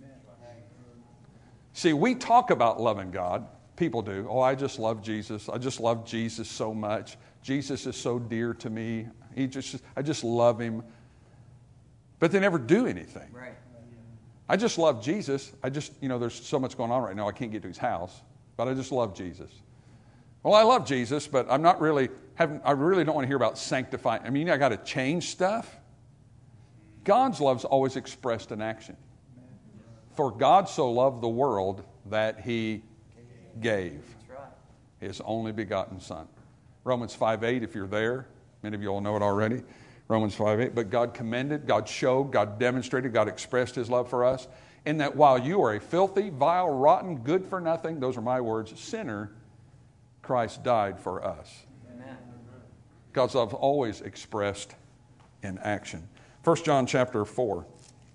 See, we talk about loving God. People do. Oh, I just love Jesus. I just love Jesus so much. Jesus is so dear to me. He just, I just love Him. But they never do anything. Right. I just love Jesus. I just, you know, there's so much going on right now. I can't get to His house, but I just love Jesus. Well, I love Jesus, but I'm not really, having, I really don't want to hear about sanctifying. I mean, I got to change stuff. God's love's always expressed in action. For God so loved the world that He gave His only begotten Son. Romans five eight, if you're there, many of you all know it already. Romans five eight, but God commended, God showed, God demonstrated, God expressed His love for us, in that while you are a filthy, vile, rotten, good for nothing, those are my words, sinner, Christ died for us. Amen. God's love always expressed in action. First John chapter four.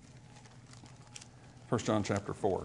First John chapter four.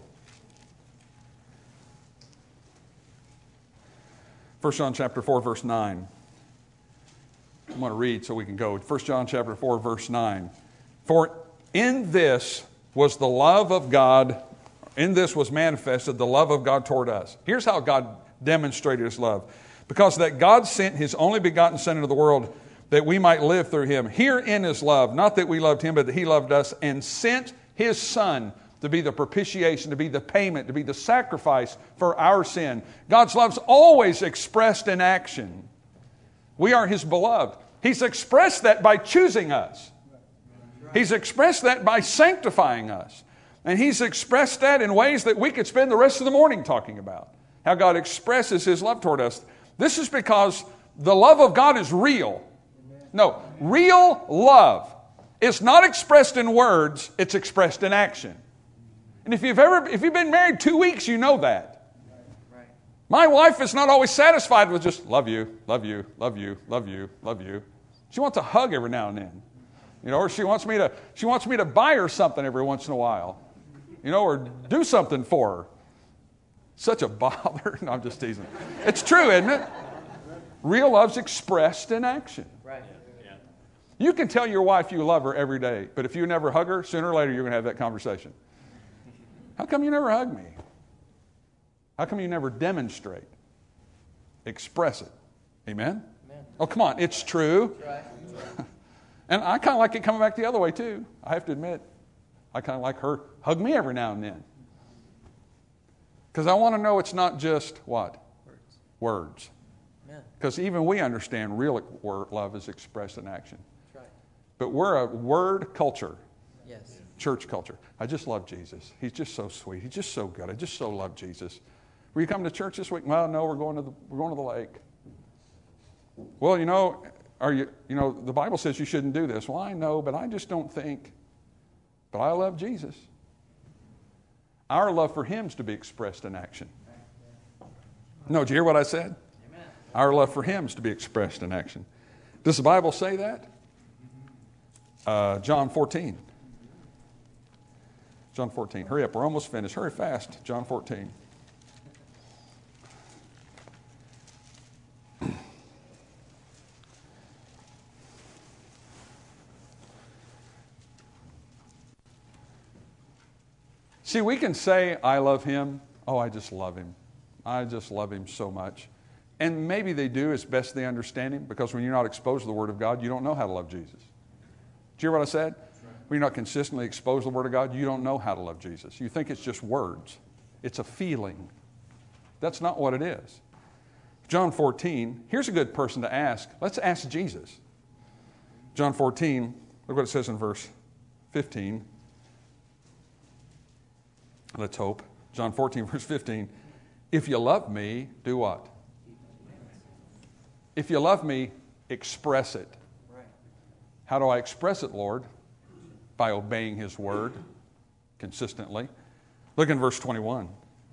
First John chapter four, verse nine. I'm going to read so we can go. First John chapter four, verse nine. For in this was the love of God, in this was manifested the love of God toward us. Here's how God demonstrated His love. Because that God sent His only begotten Son into the world that we might live through Him. Herein is love, not that we loved Him, but that He loved us and sent His Son to be the propitiation, to be the payment, to be the sacrifice for our sin. God's love's always expressed in action. We are His beloved. He's expressed that by choosing us. He's expressed that by sanctifying us. And He's expressed that in ways that we could spend the rest of the morning talking about. How God expresses His love toward us. This is because the love of God is real. No, real love is not expressed in words, it's expressed in action. And if you've ever, if you've been married two weeks, you know that. My wife is not always satisfied with just love you, love you, love you, love you, love you. She wants a hug every now and then. You know, or she wants me to she wants me to buy her something every once in a while. You know, or do something for her. Such a bother. No, I'm just teasing. It's true, isn't it? Real love's expressed in action. Right. You can tell your wife you love her every day, but if you never hug her, sooner or later you're going to have that conversation. How come you never hug me? How come you never demonstrate? Express it. Amen? Amen. Oh, come on. It's true. Right. And I kind of like it coming back the other way, too. I have to admit. I kind of like her hug me every now and then. Because I want to know it's not just what? Words. Words. Amen. Because even we understand real love is expressed in action. That's right. But we're a word culture. Yes. Church culture. I just love Jesus. He's just so sweet. He's just so good. I just so love Jesus. Will you come to church this week? Well, no, we're going to the we're going to the lake. Well, you know, are you you know, the Bible says you shouldn't do this. Well, I know, but I just don't think. But I love Jesus. Our love for him is to be expressed in action. No, did you hear what I said? Amen. Our love for him is to be expressed in action. Does the Bible say that? Uh, John fourteen. John fourteen. Hurry up. We're almost finished. Hurry fast. John fourteen. See, we can say, I love him. Oh, I just love him. I just love him so much. And maybe they do as best they understand him, because when you're not exposed to the Word of God, you don't know how to love Jesus. Did you hear what I said? When you're not consistently exposed to the Word of God, you don't know how to love Jesus. You think it's just words. It's a feeling. That's not what it is. John fourteen, here's a good person to ask. Let's ask Jesus. John fourteen, look what it says in verse fifteen. Let's hope. John fourteen, verse fifteen. If you love me, do what? If you love me, express it. Right. How do I express it, Lord? By obeying his word consistently. Look in verse twenty-one.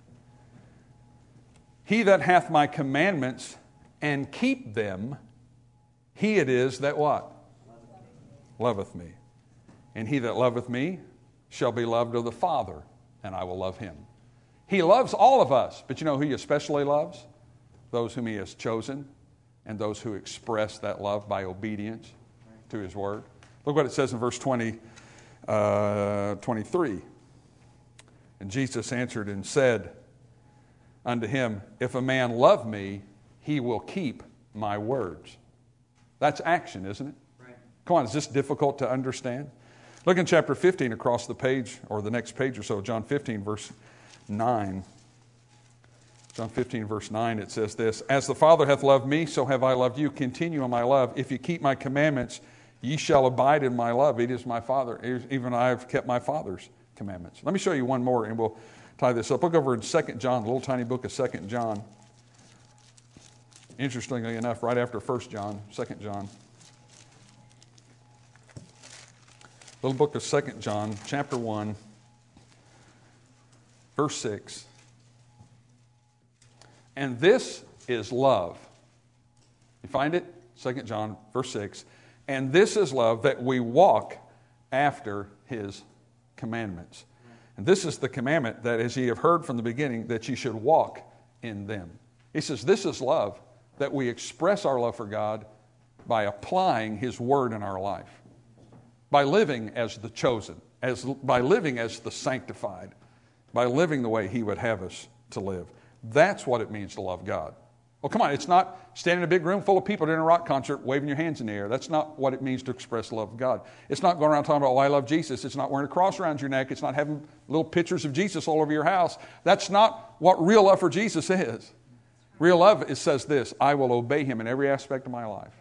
He that hath my commandments and keep them, he it is that what? Loveth me. And he that loveth me shall be loved of the Father, and I will love him. He loves all of us, but you know who he especially loves? Those whom he has chosen, and those who express that love by obedience to his word. Look what it says in verse twenty, uh, twenty-three. And Jesus answered and said unto him, if a man love me, he will keep my words. That's action, isn't it? Right. Come on, is this difficult to understand? Look in chapter fifteen across the page, or the next page or so, John fifteen, verse nine. John fifteen, verse nine, it says this, as the Father hath loved me, so have I loved you. Continue in my love. If you keep my commandments, ye shall abide in my love. It is my Father. Even I have kept my Father's commandments. Let me show you one more, and we'll tie this up. Look over in Second John, the little tiny book of Second John. Interestingly enough, right after First John, Second John. Little book of Second John, chapter one, verse six. And this is love. You find it? Second John, verse six. And this is love, that we walk after his commandments. And this is the commandment, that as ye have heard from the beginning, that ye should walk in them. He says this is love, that we express our love for God by applying his word in our life. By living as the chosen, as by living as the sanctified, by living the way he would have us to live. That's what it means to love God. Well, come on, it's not standing in a big room full of people during a rock concert waving your hands in the air. That's not what it means to express the love of God. It's not going around talking about, oh, I love Jesus. It's not wearing a cross around your neck. It's not having little pictures of Jesus all over your house. That's not what real love for Jesus is. Real love, it says this, I will obey him in every aspect of my life.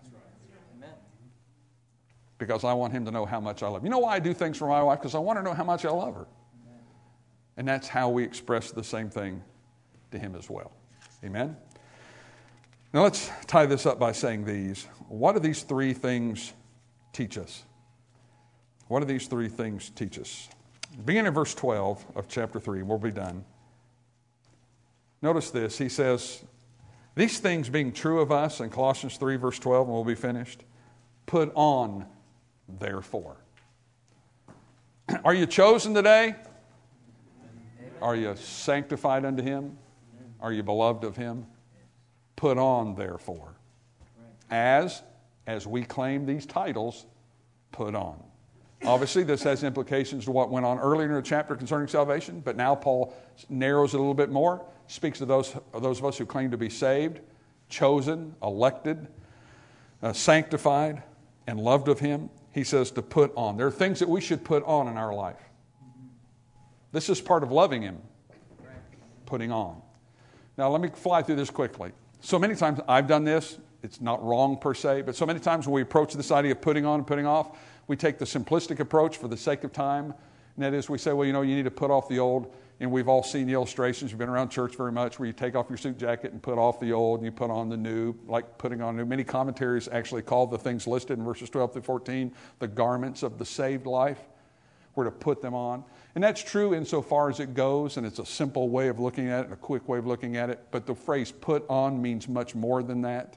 Because I want him to know how much I love him. You know why I do things for my wife? Because I want her to know how much I love her. And that's how we express the same thing to him as well. Amen? Now let's tie this up by saying these. What do these three things teach us? What do these three things teach us? Beginning in verse twelve of chapter three, we'll be done. Notice this. He says, these things being true of us, in Colossians three, verse twelve, and we'll be finished, put on, therefore. Are you chosen today? Are you sanctified unto Him? Are you beloved of Him? Put on, therefore. As, as we claim these titles, put on. Obviously, this has implications to what went on earlier in the chapter concerning salvation, but now Paul narrows it a little bit more, speaks to those, those of us who claim to be saved, chosen, elected, uh, sanctified, and loved of Him. He says to put on. There are things that we should put on in our life. This is part of loving Him, putting on. Now, let me fly through this quickly. So many times I've done this. It's not wrong per se, but so many times when we approach this idea of putting on and putting off, we take the simplistic approach for the sake of time. And that is, we say, well, you know, you need to put off the old. And we've all seen the illustrations. You've been around church very much where you take off your suit jacket and put off the old and you put on the new, like putting on new. Many commentaries actually call the things listed in verses twelve through fourteen the garments of the saved life. We're to put them on. And that's true insofar as it goes, and it's a simple way of looking at it, a quick way of looking at it. But the phrase put on means much more than that.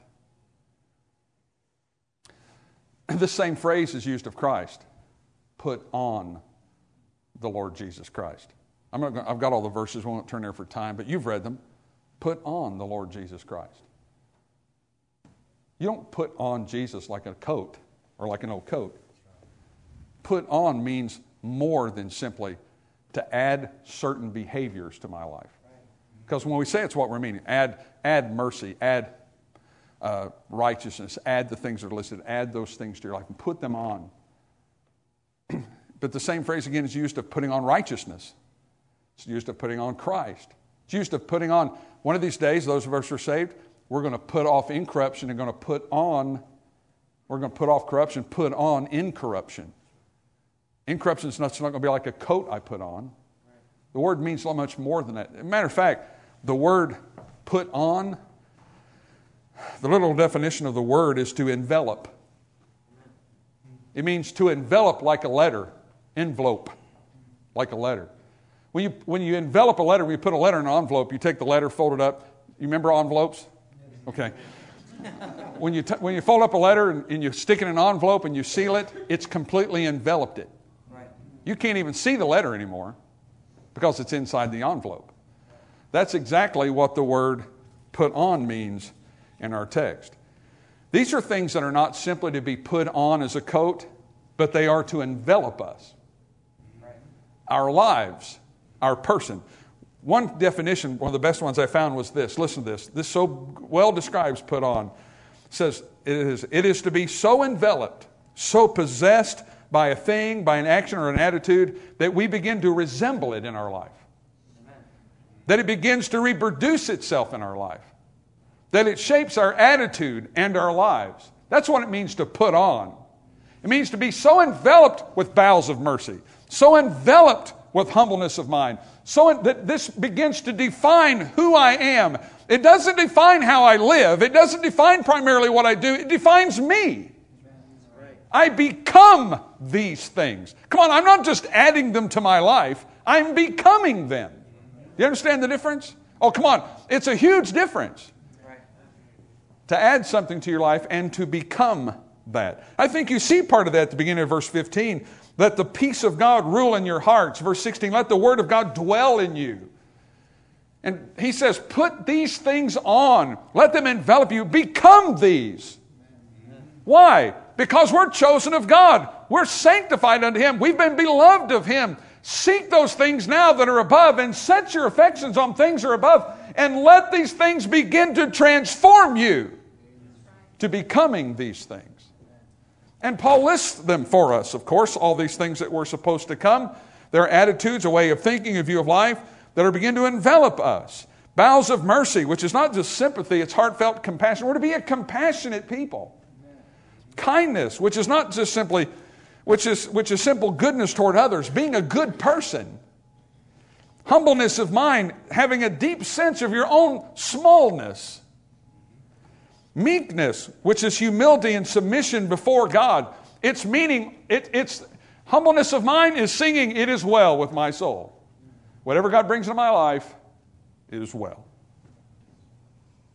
This same phrase is used of Christ. Put on the Lord Jesus Christ. I'm not gonna, I've got all the verses. We won't turn there for time, but you've read them. Put on the Lord Jesus Christ. You don't put on Jesus like a coat or like an old coat. Put on means more than simply to add certain behaviors to my life. Because when we say it's what we're meaning, add, add mercy, add uh, righteousness, add the things that are listed, add those things to your life and put them on. But the same phrase again is used of putting on righteousness. It's used of putting on Christ. It's used of putting on, one of these days, those of us who are saved, we're going to put off incorruption and going to put on, we're going to put off corruption, put on incorruption. Incorruption is not, not going to be like a coat I put on. The word means so much more than that. As a matter of fact, the word put on, the literal definition of the word is to envelop. It means to envelop like a letter, envelope, like a letter. When you, when you envelop a letter, when you put a letter in an envelope, you take the letter, fold it up. You remember envelopes? Okay. When you, t- when you fold up a letter and, and you stick it in an envelope and you seal it, it's completely enveloped it. You can't even see the letter anymore because it's inside the envelope. That's exactly what the word put on means in our text. These are things that are not simply to be put on as a coat, but they are to envelop us. Our lives, our person. One definition, one of the best ones I found was this. Listen to this. This so well describes put on. It says, it is, it is to be so enveloped, so possessed by a thing, by an action or an attitude, that we begin to resemble it in our life. Amen. That it begins to reproduce itself in our life. That it shapes our attitude and our lives. That's what it means to put on. It means to be so enveloped with bowels of mercy, so enveloped with humbleness of mind, so that this begins to define who I am. It doesn't define how I live. It doesn't define primarily what I do. It defines me. I become these things. Come on, I'm not just adding them to my life. I'm becoming them. Do you understand the difference? Oh, come on. It's a huge difference to add something to your life and to become that. I think you see part of that at the beginning of verse fifteen. Let the peace of God rule in your hearts. Verse sixteen, let the word of God dwell in you. And he says, put these things on. Let them envelop you. Become these. Why? Because we're chosen of God. We're sanctified unto Him. We've been beloved of Him. Seek those things now that are above and set your affections on things that are above and let these things begin to transform you to becoming these things. And Paul lists them for us, of course, all these things that we're supposed to come. They're attitudes, a way of thinking, a view of life that are begin to envelop us. Bowels of mercy, which is not just sympathy, it's heartfelt compassion. We're to be a compassionate people. Kindness, which is not just simply, which is which is simple goodness toward others, being a good person. Humbleness of mind, having a deep sense of your own smallness. Meekness, which is humility and submission before God. It's meaning, it, it's humbleness of mind is singing, it is well with my soul. Whatever God brings into my life, it is well.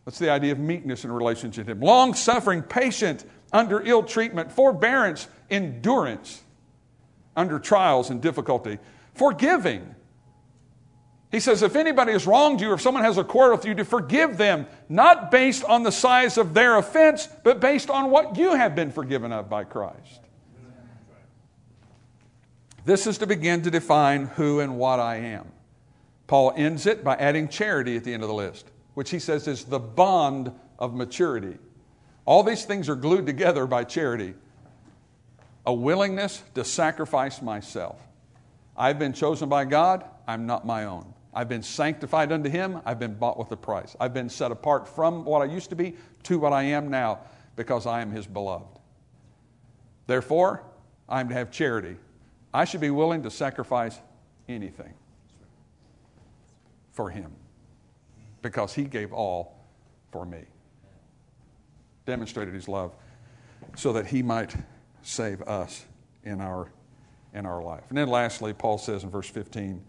That's the idea of meekness in relationship to Him. Long-suffering, patient under ill treatment, forbearance, endurance under trials and difficulty, forgiving. He says, if anybody has wronged you or if someone has a quarrel with you, to forgive them, not based on the size of their offense, but based on what you have been forgiven of by Christ. This is to begin to define who and what I am. Paul ends it by adding charity at the end of the list, which he says is the bond of maturity. All these things are glued together by charity. A willingness to sacrifice myself. I've been chosen by God. I'm not my own. I've been sanctified unto Him. I've been bought with a price. I've been set apart from what I used to be to what I am now because I am His beloved. Therefore, I'm to have charity. I should be willing to sacrifice anything for Him because He gave all for me. Demonstrated His love so that He might save us in our, in our life. And then lastly, Paul says in verse fifteen,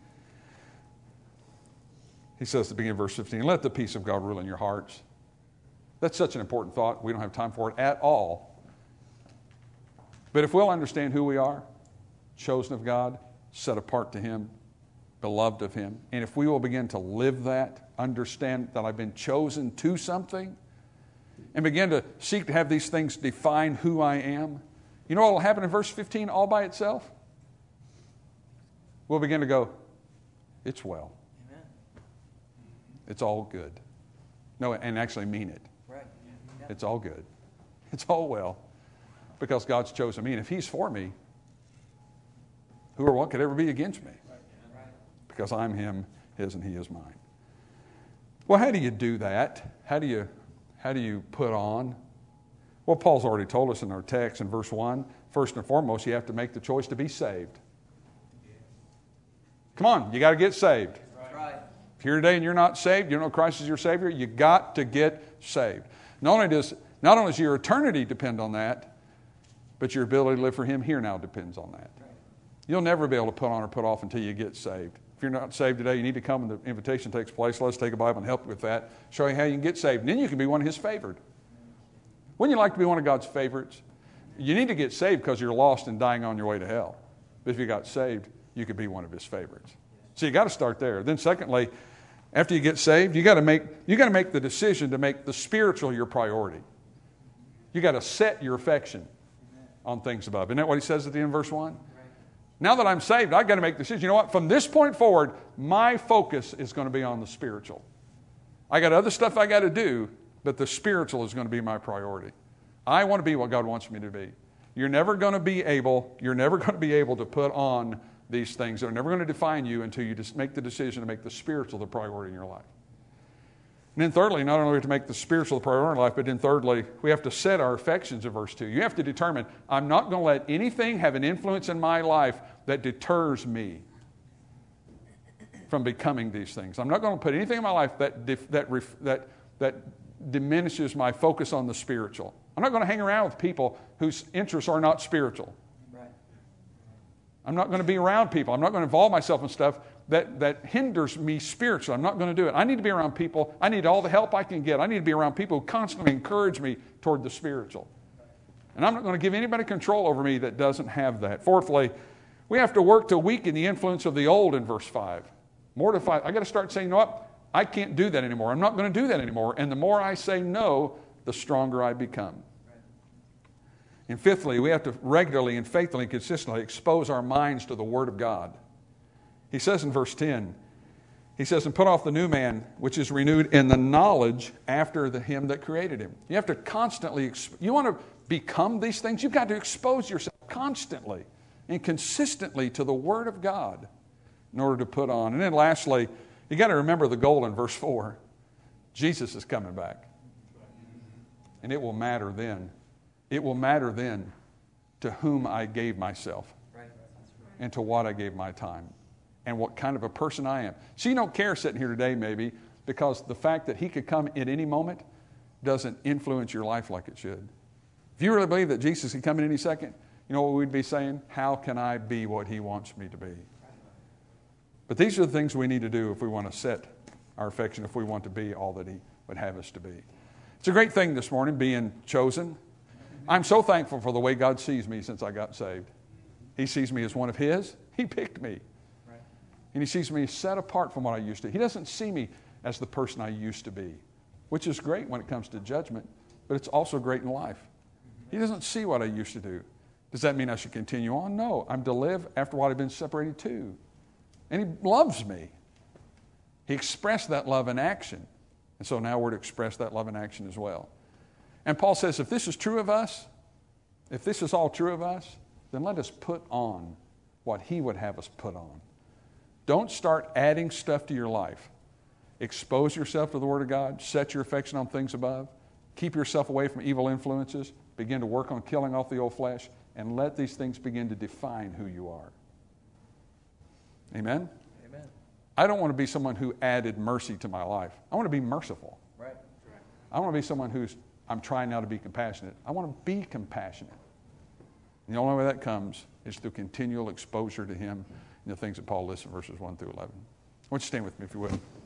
he says at the beginning of verse fifteen, let the peace of God rule in your hearts. That's such an important thought. We don't have time for it at all. But if we'll understand who we are, chosen of God, set apart to Him, beloved of Him, and if we will begin to live that, understand that I've been chosen to something, and begin to seek to have these things define who I am, you know what will happen in verse fifteen all by itself? We'll begin to go, it's well. Amen. It's all good. No, and actually mean it. Right. Yeah. It's all good. It's all well because God's chosen me. And if He's for me, who or what could ever be against me? Right. Because I'm Him, His, and He is mine. Well, how do you do that? How do you, how do you put on? Well, Paul's already told us in our text in verse one, first and foremost, you have to make the choice to be saved. Come on, you got to get saved. Right. If you're here today and you're not saved, you don't know Christ is your Savior, you got to get saved. Not only does not only does your eternity depend on that, but your ability to live for Him here now depends on that. You'll never be able to put on or put off until you get saved. If you're not saved today, you need to come when the invitation takes place. Let's take a Bible and help you with that. Show you how you can get saved. And then you can be one of His favored. Wouldn't you like to be one of God's favorites? You need to get saved because you're lost and dying on your way to hell. But if you got saved, you could be one of His favorites. So you got to start there. Then secondly, after you get saved, you got to make you got to make the decision to make the spiritual your priority. You got to set your affection on things above. Isn't that what he says at the end of verse one? Now that I'm saved, I've got to make the decision. You know what? From this point forward, my focus is going to be on the spiritual. I got other stuff I got to do, but the spiritual is going to be my priority. I want to be what God wants me to be. You're never going to be able, you're never going to be able to put on these things. They're never going to define you until you just make the decision to make the spiritual the priority in your life. And then thirdly, not only do we have to make the spiritual the priority in life, but then thirdly, we have to set our affections in verse two. You have to determine, I'm not going to let anything have an influence in my life that deters me from becoming these things. I'm not going to put anything in my life that that that that diminishes my focus on the spiritual. I'm not going to hang around with people whose interests are not spiritual. Right. I'm not going to be around people. I'm not going to involve myself in stuff that, that hinders me spiritually. I'm not going to do it. I need to be around people. I need all the help I can get. I need to be around people who constantly encourage me toward the spiritual. And I'm not going to give anybody control over me that doesn't have that. Fourthly, we have to work to weaken the influence of the old in verse five. Mortify. I got to start saying, you know what? I can't do that anymore. I'm not going to do that anymore. And the more I say no, the stronger I become. And fifthly, we have to regularly and faithfully and consistently expose our minds to the Word of God. He says in verse ten, he says, and put off the new man, which is renewed in the knowledge after the him that created him. You have to constantly, you want to become these things, you've got to expose yourself constantly and consistently to the Word of God in order to put on. And then lastly, you got to remember the goal in verse four. Jesus is coming back. And it will matter then. It will matter then to whom I gave myself and to what I gave my time and what kind of a person I am. So you don't care sitting here today maybe because the fact that He could come at any moment doesn't influence your life like it should. If you really believe that Jesus could come in any second, you know what we'd be saying? How can I be what He wants me to be? But these are the things we need to do if we want to set our affection, if we want to be all that He would have us to be. It's a great thing this morning, being chosen. I'm so thankful for the way God sees me since I got saved. He sees me as one of His. He picked me. Right. And He sees me set apart from what I used to. He doesn't see me as the person I used to be, which is great when it comes to judgment, but it's also great in life. He doesn't see what I used to do. Does that mean I should continue on? No. I'm to live after what I've been separated to. And He loves me. He expressed that love in action. And so now we're to express that love in action as well. And Paul says, if this is true of us, if this is all true of us, then let us put on what He would have us put on. Don't start adding stuff to your life. Expose yourself to the Word of God. Set your affection on things above. Keep yourself away from evil influences. Begin to work on killing off the old flesh. And let these things begin to define who you are. Amen? Amen. I don't want to be someone who added mercy to my life. I want to be merciful. Right. I want to be someone who's, I'm trying now to be compassionate. I want to be compassionate. And the only way that comes is through continual exposure to Him and the things that Paul lists in verses one through eleven. Why don't you stand with me if you would?